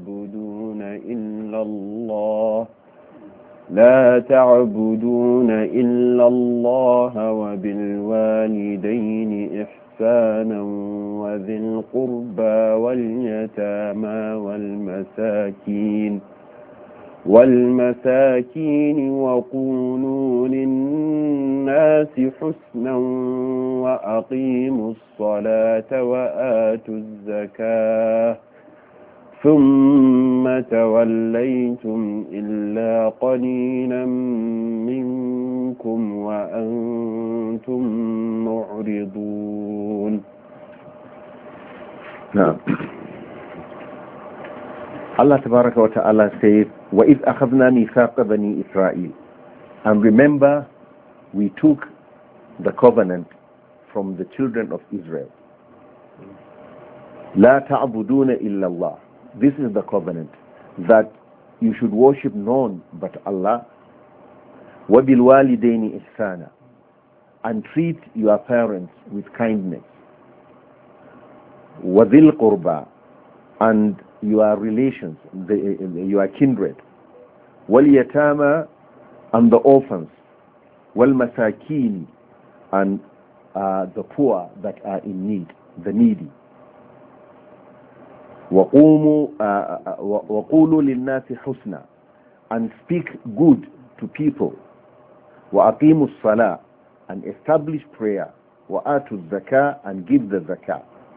تعبدون إلا الله وبالوالدين إحسانا وذي القربى واليتامى والمساكين وقولوا للناس حسنا وأقيموا الصلاة وآتوا الزكاة ثم توليتم إلا قليلا منكم وأنتم معرضون. نعم. Allah Tabaraka wa Ta'ala says, وَإِذْ أَخَذْنَا مِيثَاقَ بَنِي إِسْرَائِيلَ, and remember, we took the covenant from the children of Israel. لَا تَعْبُدُونَ إِلَّا اللَّهِ, this is the covenant, that you should worship none but Allah. وَبِالْوَالِدَيْنِ إِحْسَانًا, and treat your parents with kindness. وَذِي الْقُرْبَى, and your relations, your kindred. وَالْيَتَامَى, and the orphans. وَالْمَسَاكِينِ, and the poor that are in need, the needy. وَقُولُوا لِلنَّاسِ حُسْنًا, and speak good to people. وَأَقِيمُوا الصَّلَاةَ, and establish prayer. وَآتُوا الزَّكَاةَ, and give the zakah.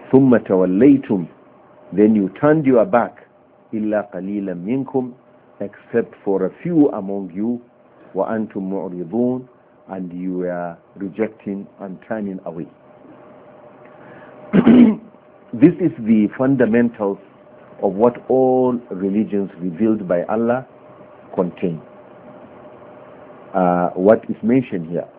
ثُمَّ تَوَلَّيْتُمْ, then you turned your back, إِلَّا قَلِيلًا مِنْكُمْ, except for a few among you, وَأَنْتُمْ مُعْرِضُونَ, and you were rejecting and turning away. This is the fundamentals of what all religions revealed by Allah contain. What is mentioned here,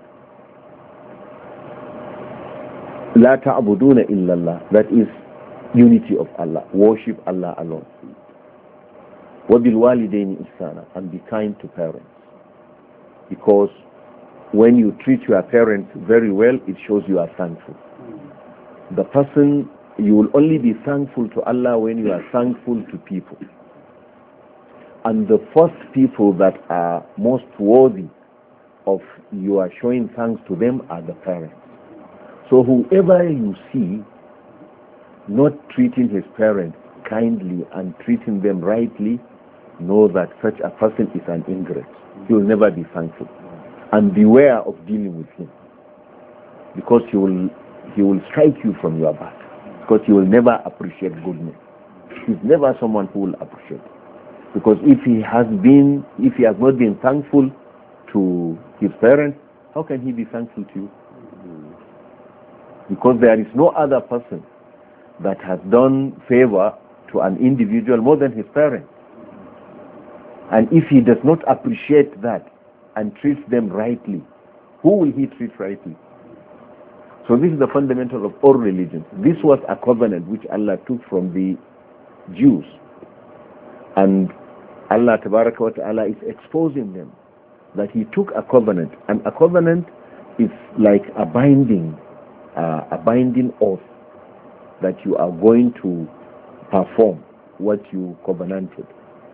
لا تعبدون إلا الله, that is unity of Allah, worship Allah alone. وبالوالدين إحسانا, and be kind to parents, because when you treat your parents very well, it shows you are thankful. The person, you will only be thankful to Allah when you are thankful to people. And the first people that are most worthy of you are showing thanks to them are the parents. So whoever you see not treating his parents kindly and treating them rightly, know that such a person is an ingrate. He will never be thankful. And beware of dealing with him, because he will strike you from your back, because he will never appreciate goodness. He's never someone who will appreciate. Because if he has not been thankful to his parents, how can he be thankful to you? Because there is no other person that has done favor to an individual more than his parents. And if he does not appreciate that and treats them rightly, who will he treat rightly? So this is the fundamental of all religions. This was a covenant which Allah took from the Jews. And Allah Tabaraka wa Ta'ala is exposing them that he took a covenant. And a covenant is like a binding oath that you are going to perform what you covenanted.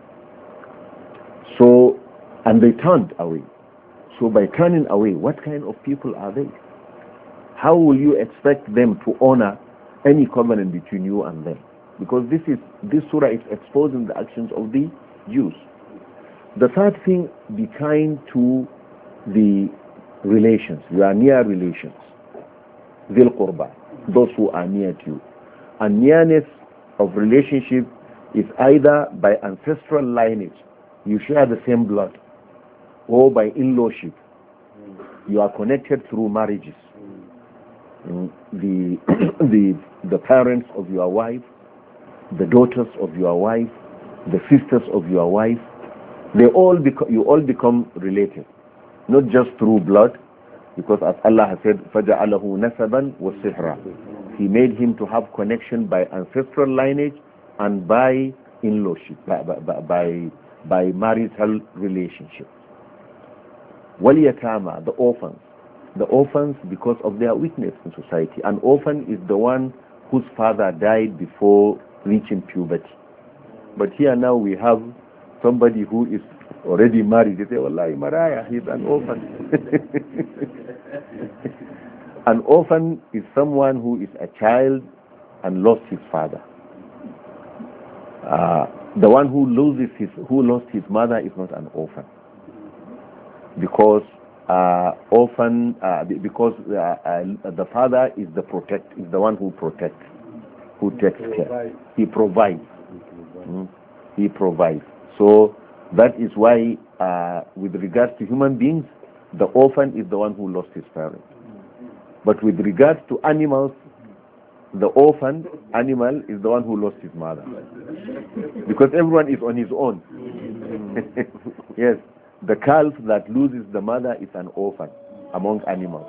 So, and they turned away. So by turning away, what kind of people are they? How will you expect them to honor any covenant between you and them? Because this surah is exposing the actions of the Jews. The third thing, be kind to the relations, your near relations. Dhil Qurba, those who are near to you. And nearness of relationship is either by ancestral lineage, you share the same blood, or by in-lawship, you are connected through marriages. The parents of your wife, the daughters of your wife, the sisters of your wife, you all become related, not just through blood, because as Allah has said, فَجَعَلَهُ نَسَبًا وَصِهْرًا, he made him to have connection by ancestral lineage and by in-lawship, by marital relationship. وَالْيَتَامَى, the orphans because of their weakness in society. An orphan is the one whose father died before reaching puberty. But here now we have somebody who is already married. They say, Wallahi Mariah, he's an orphan. An orphan is someone who is a child and lost his father. The one who lost his mother is not an orphan, because the father is the one who protects, who takes care, he provides. He provides. So that is why, with regards to human beings, the orphan is the one who lost his parents. But with regards to animals, the orphan animal is the one who lost his mother, because everyone is on his own. Yes, the calf that loses the mother is an orphan among animals.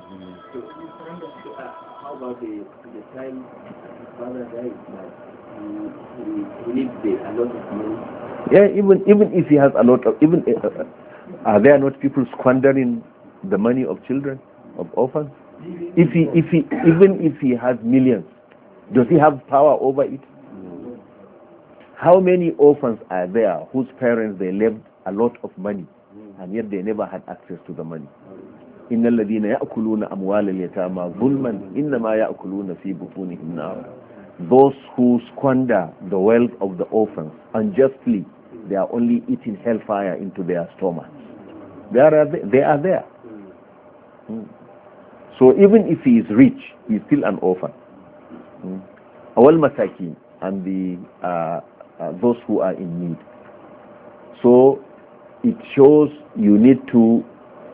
How about the child his father died, like he leaves a lot of money? Yeah, even if he has a lot of, are there not people squandering the money of children, of orphans? Even if he has millions, does he have power over it? How many orphans are there whose parents they left a lot of money and yet they never had access to the money? إن الذين يأكلون أموال اليتامى ظلما إنما يأكلون في بطونهم نارا. Those who squander the wealth of the orphans unjustly, they are only eating hellfire into their stomachs. They are there. So even if he is rich, he is still an orphan. awal masakin, and the those who are in need. So it shows you need to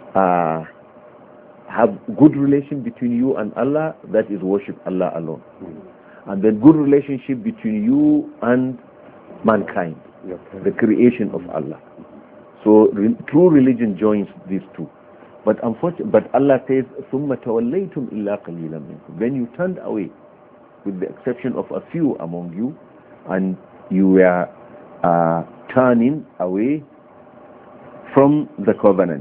have good relation between you and Allah, that is worship Allah alone. And then good relationship between you and mankind, the creation of Allah. So true religion joins these two. But unfortunately, but Allah says, ثُمَّ تَوَلَّيْتُمْ إِلَّا قَلِيلًا مِنْكُمْ. Then you turned away, with the exception of a few among you, and you were turning away from the covenant.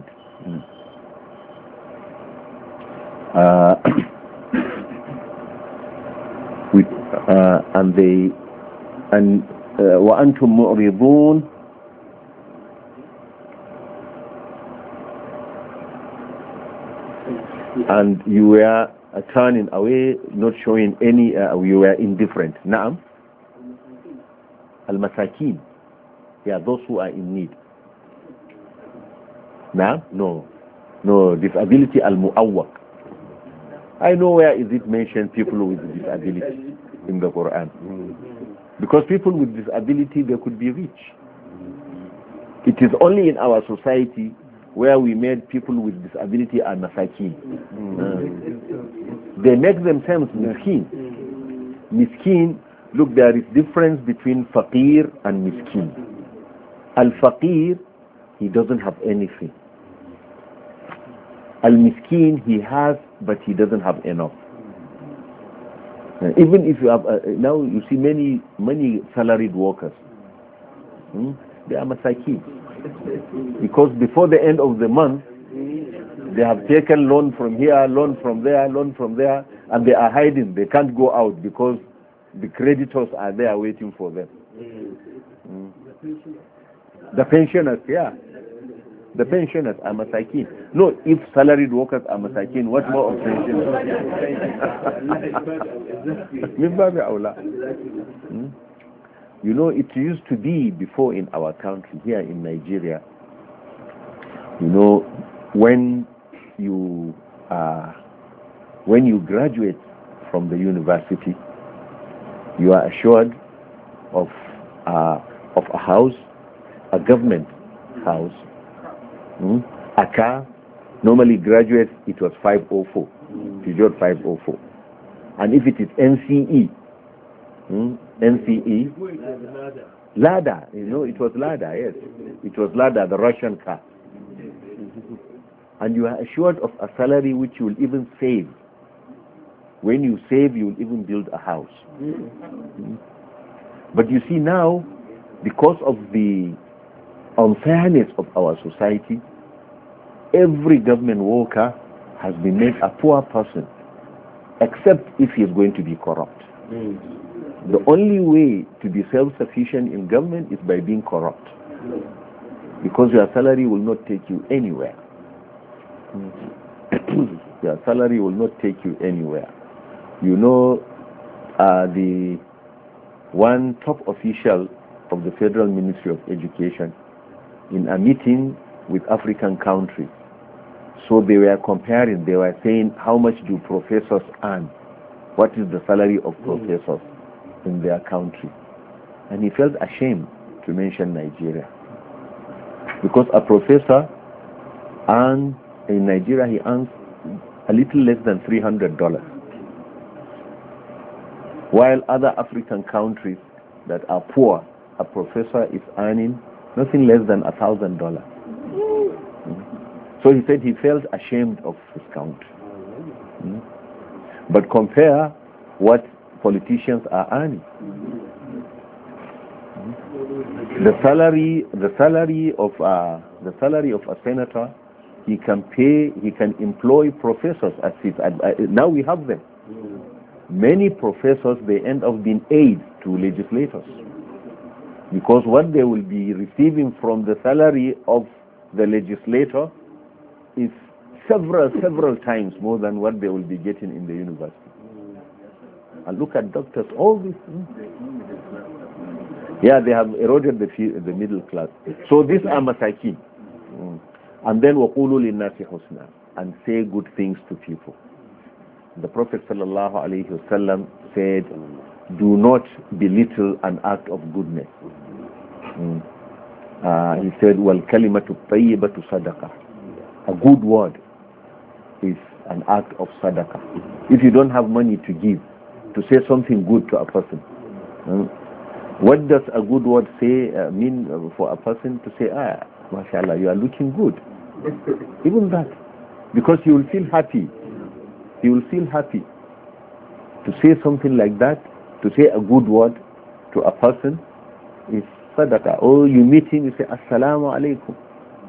وأنتم معرضون, and you were turning away, not showing any, you were indifferent. Naam. Al-Masakin, yeah, those who are in need. Naam? No, disability al-Mu'awwaq. I know where is it mentioned people with disability in the Quran. Because people with disability, they could be rich. It is only in our society where we made people with disability are masakin. They make themselves miskin. Miskin, look, there is difference between faqir and miskin. Al-faqir, he doesn't have anything. Al-miskin, he has, but he doesn't have enough. Even if you have, now you see many salaried workers, they are masakin. Because before the end of the month, they have taken loan from here, loan from there, loan from there, and they are hiding. They can't go out because the creditors are there waiting for them. The pensioners, yeah. The pensioners are masakin. No, if salaried workers are masakin, what more of pensioners? You know, it used to be before in our country, here in Nigeria, you know, when you graduate from the university, you are assured of a house, a government house, a car. Normally graduates, it was 504, Peugeot 504. And if it is NCE, Lada, you know, it was Lada, yes. It was Lada, the Russian car. And you are assured of a salary which you will even save. When you save, you will even build a house. But you see now, because of the unfairness of our society, every government worker has been made a poor person, except if he is going to be corrupt. The only way to be self-sufficient in government is by being corrupt, because your salary will not take you anywhere. Your salary will not take you anywhere. You know, the one top official of the Federal Ministry of Education, in a meeting with African countries, so they were comparing, they were saying, how much do professors earn? What is the salary of professors in their country? And he felt ashamed to mention Nigeria, because a professor earns, in Nigeria he earns a little less than $300, while other African countries that are poor, a professor is earning nothing less than $1,000. So he said he felt ashamed of his country. But compare what politicians are earning. The salary of a senator, he can employ professors as his. Now we have them. Many professors, they end up being aides to legislators, because what they will be receiving from the salary of the legislator is several times more than what they will be getting in the university. And look at doctors, all these things. Yeah, they have eroded the middle class. So these are masakin. And then وَقُولُوا لِلنَّاسِ حُسْنًا, and say good things to people. The Prophet sallallahu alaihi wasallam said, do not belittle an act of goodness. He said, "Wal kalimatu tayyibatu sadaqah." A good word is an act of sadaqah. If you don't have money to give, to say something good to a person, what does a good word say mean for a person? To say, mashallah, you are looking good. Even that, because you will feel happy. You will feel happy to say something like that. To say a good word to a person is sadaqah. Or you meet him, you say assalamu alaikum.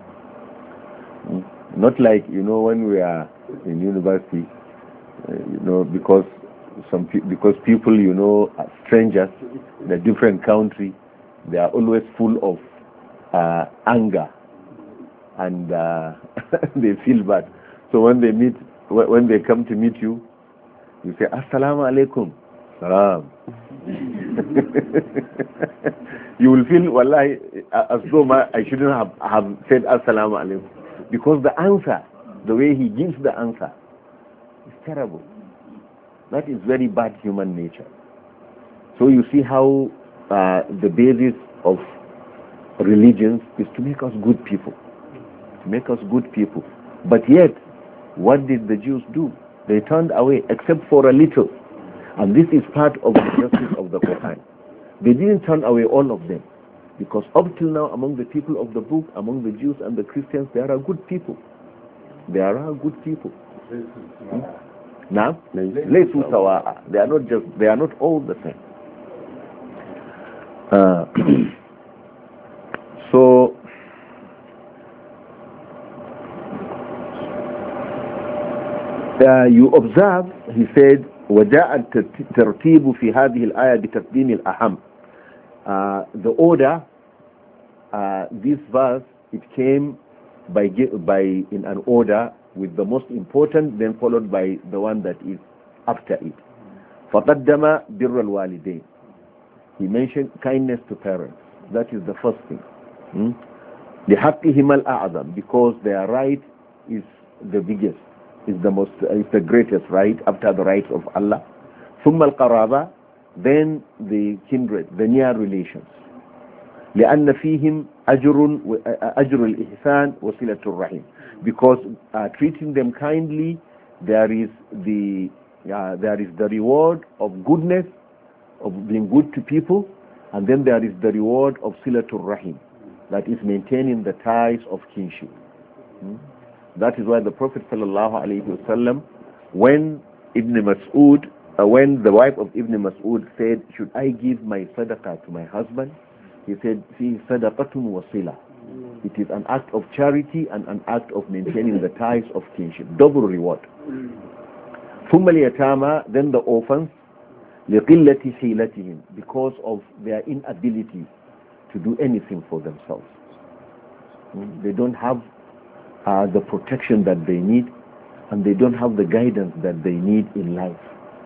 Not like, when we are in university, because people, are strangers in a different country, they are always full of anger, and they feel bad. So when they come to meet you, you say assalamu alaikum. Salam. You will feel, wallahi, as though I shouldn't have said assalamu alaikum, because the answer, the way he gives the answer, is terrible. That is very bad human nature. So you see how the basis of religions is to make us good people. To make us good people. But yet, what did the Jews do? They turned away, except for a little. And this is part of the justice of the Quran. They didn't turn away all of them. Because up till now, among the people of the book, among the Jews and the Christians, there are good people. There are good people. Now, laysu sawa'a. They are not all the same. So you observe, he said, وجاء الترتيب في هذه الآية بتقديم الأهم. The order, this verse, it came in an order with the most important, then followed by the one that is after it. فقدم بر الوالدين. He mentioned kindness to parents. That is the first thing. لحقهما الأعظم, because their right is the biggest, is the greatest right after the rights of Allah. ثم القرابة, then the kindred, the near relations. لأن فيهم أجر الإحسان وصلة الرحم, because treating them kindly, there is the reward of goodness, of being good to people, and then there is the reward of silatul rahim, that is maintaining the ties of kinship. That is why the Prophet ﷺ, when the wife of Ibn Mas'ud said, "Should I give my sadaqah to my husband?" He said, "Fi sadaqatun wasila." It is an act of charity and an act of maintaining the ties of kinship. Double reward. ثم اليتامى, then the orphans, لقلة حيلتهم, because of their inability to do anything for themselves. They don't have the protection that they need, and they don't have the guidance that they need in life.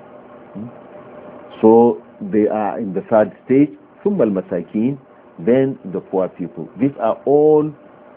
So they are in the third stage. ثم المساكين, then the poor people. These are all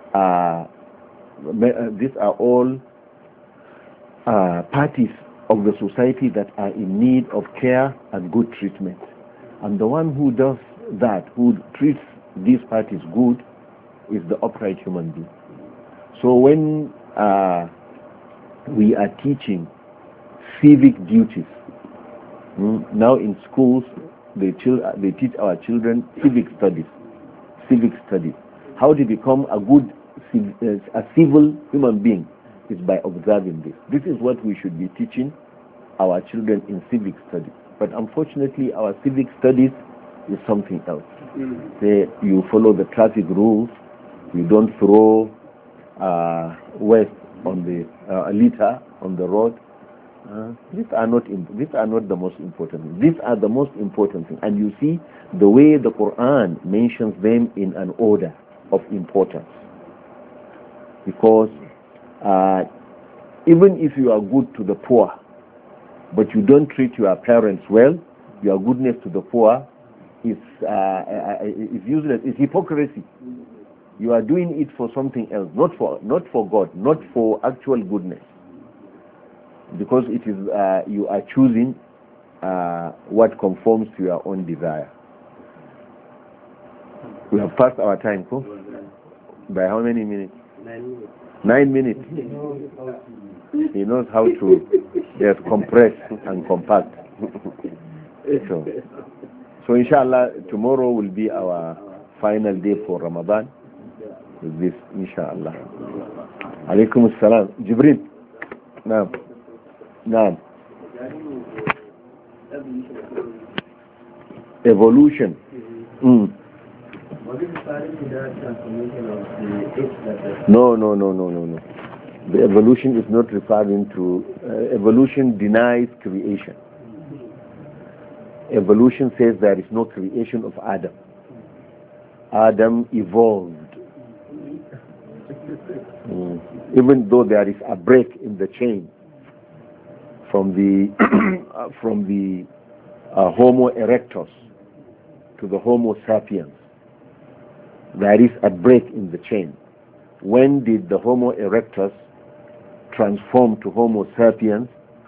parties of the society that are in need of care and good treatment. And the one who does that, who treats these parties good, is the upright human being. So when we are teaching civic duties, now in schools they teach our children civic studies. How to become a civil human being is by observing this. This is what we should be teaching our children in civic studies. But unfortunately, our civic studies is something else. Say you follow the traffic rules, you don't throw waste on the litter on the road. These are not the most important things. These are the most important things. And you see the way the Quran mentions them in an order of importance. Because even if you are good to the poor, but you don't treat your parents well, your goodness to the poor is useless. It's hypocrisy. You are doing it for something else, not for God, not for actual goodness. Because it is you are choosing what conforms to your own desire. We have passed our time, huh? By how many minutes? 9 minutes. He knows how to compress and compact. So inshallah, tomorrow will be our final day for Ramadan. With this, inshallah. Alaykum as-salam. Jibril. Naam. Naam. Evolution. No. The evolution is not referring to... evolution denies creation. Evolution says there is no creation of Adam. Adam evolved. Even though there is a break in the chain from the Homo erectus to the Homo sapiens, there is a break in the chain. When did the Homo erectus transform to Homo sapiens?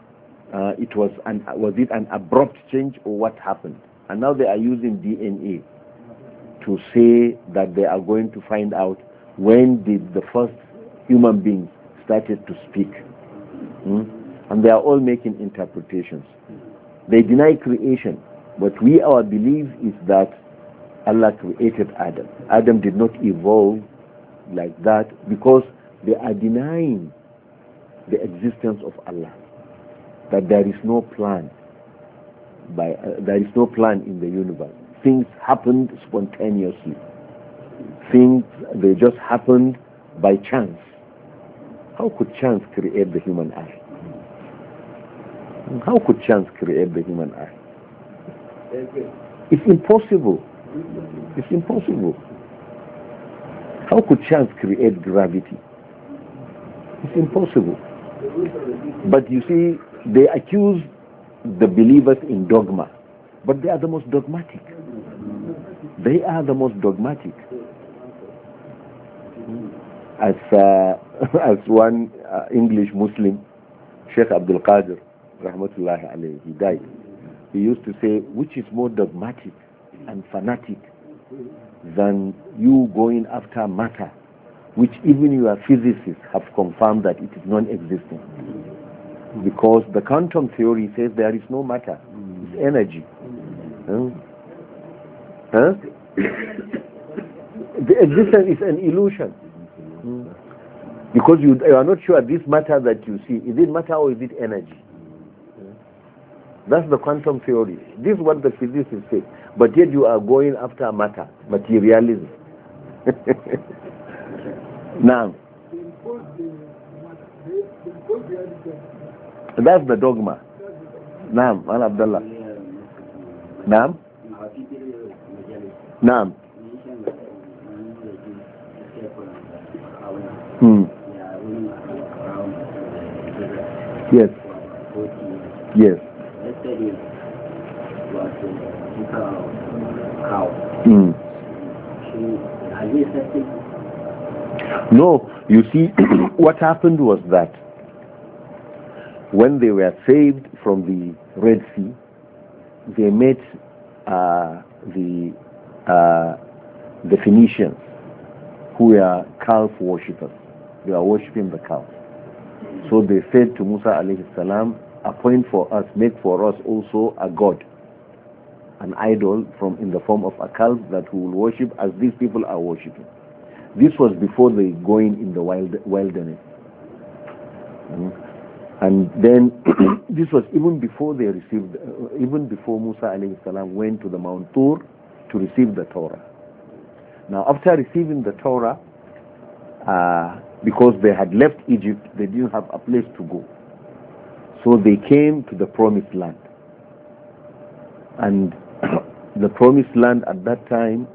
Was it an abrupt change, or what happened? And now they are using DNA to say that they are going to find out when did the first human beings started to speak. And they are all making interpretations. They deny creation, but our belief is that Allah created Adam. Adam did not evolve like that, because they are denying the existence of Allah, that there is no plan. There is no plan in the universe. Things happened spontaneously. They just happened by chance. How could chance create the human eye? How could chance create the human eye? It's impossible. It's impossible. How could chance create gravity? It's impossible. But you see, they accuse the believers in dogma, but they are the most dogmatic. They are the most dogmatic. As one English Muslim, Sheikh Abdul Qadir, rahmatullahi alayhi, he died. He used to say, which is more dogmatic and fanatic than you going after matter, which even your physicists have confirmed that it is non-existent? Because the quantum theory says there is no matter, it's energy. The existence is an illusion. Because you are not sure this matter that you see, is it matter or is it energy? That's the quantum theory. This is what the physicists say. But yet you are going after matter, materialism. Now, that's the dogma. Naam, Al Abdullah. Naam? Naam. Yes. Yes. No, you see, what happened was that when they were saved from the Red Sea, they met the Phoenicians, who were calf worshippers. They were worshipping the calf. So they said to Musa alayhi salam, appoint for us, make for us also a god, an idol in the form of a calf that we will worship as these people are worshipping. This was before they going in the wilderness. And then this was even before they received, even before Musa alayhi salam went to the Mount Tur to receive the Torah. Now after receiving the Torah, because they had left Egypt, they didn't have a place to go. So they came to the Promised Land. And the Promised Land at that time,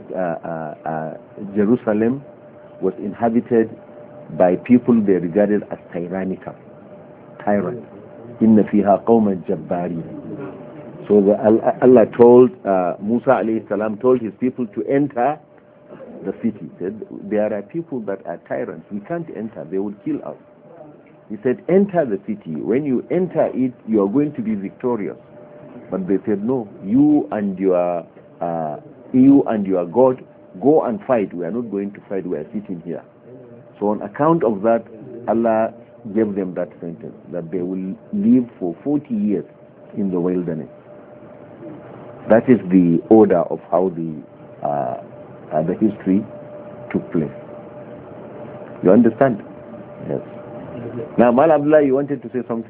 Jerusalem, was inhabited by people they regarded as tyrannical. Tyrant. Inna fiha qawman jabbarin. So Allah told, Musa alayhi salam told his people to enter the city. Said, there are people that are tyrants. We can't enter. They will kill us. He said, enter the city. When you enter it, you are going to be victorious. But they said, no, you and your God, go and fight. We are not going to fight. We are sitting here. So on account of that, Allah gave them that sentence, that they will live for 40 years in the wilderness. That is the order of how the history took place. You understand? Yes. Now, Mal Abdullah, you wanted to say something?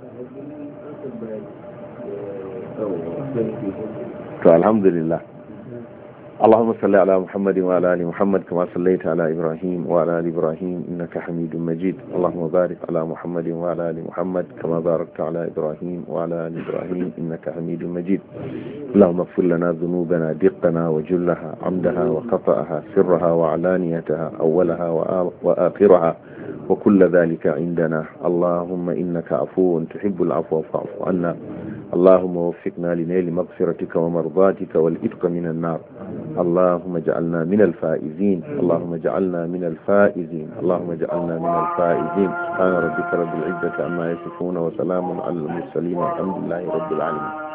So, Alhamdulillah. اللهم صل على محمد وعلى آل محمد كما صليت على إبراهيم وعلى آل إبراهيم إنك حميد مجيد. اللهم بارك على محمد وعلى آل محمد كما باركت على إبراهيم وعلى آل إبراهيم إنك حميد مجيد. اللهم اغفر لنا ذنوبنا دقنا وجلها عمدها وخطأها سرها وعلانيتها أولها وآخرها وكل ذلك عندنا. اللهم إنك عفو تحب العفو فاعف عنا. اللهم وفقنا لنيل مغفرتك ومرضاتك والإتق من النار. اللهم اجعلنا من الفائزين. اللهم اجعلنا من الفائزين. اللهم اجعلنا من الفائزين. سبحان ربك رب العزة عما يصفون وسلام على المرسلين والحمد لله رب العالمين.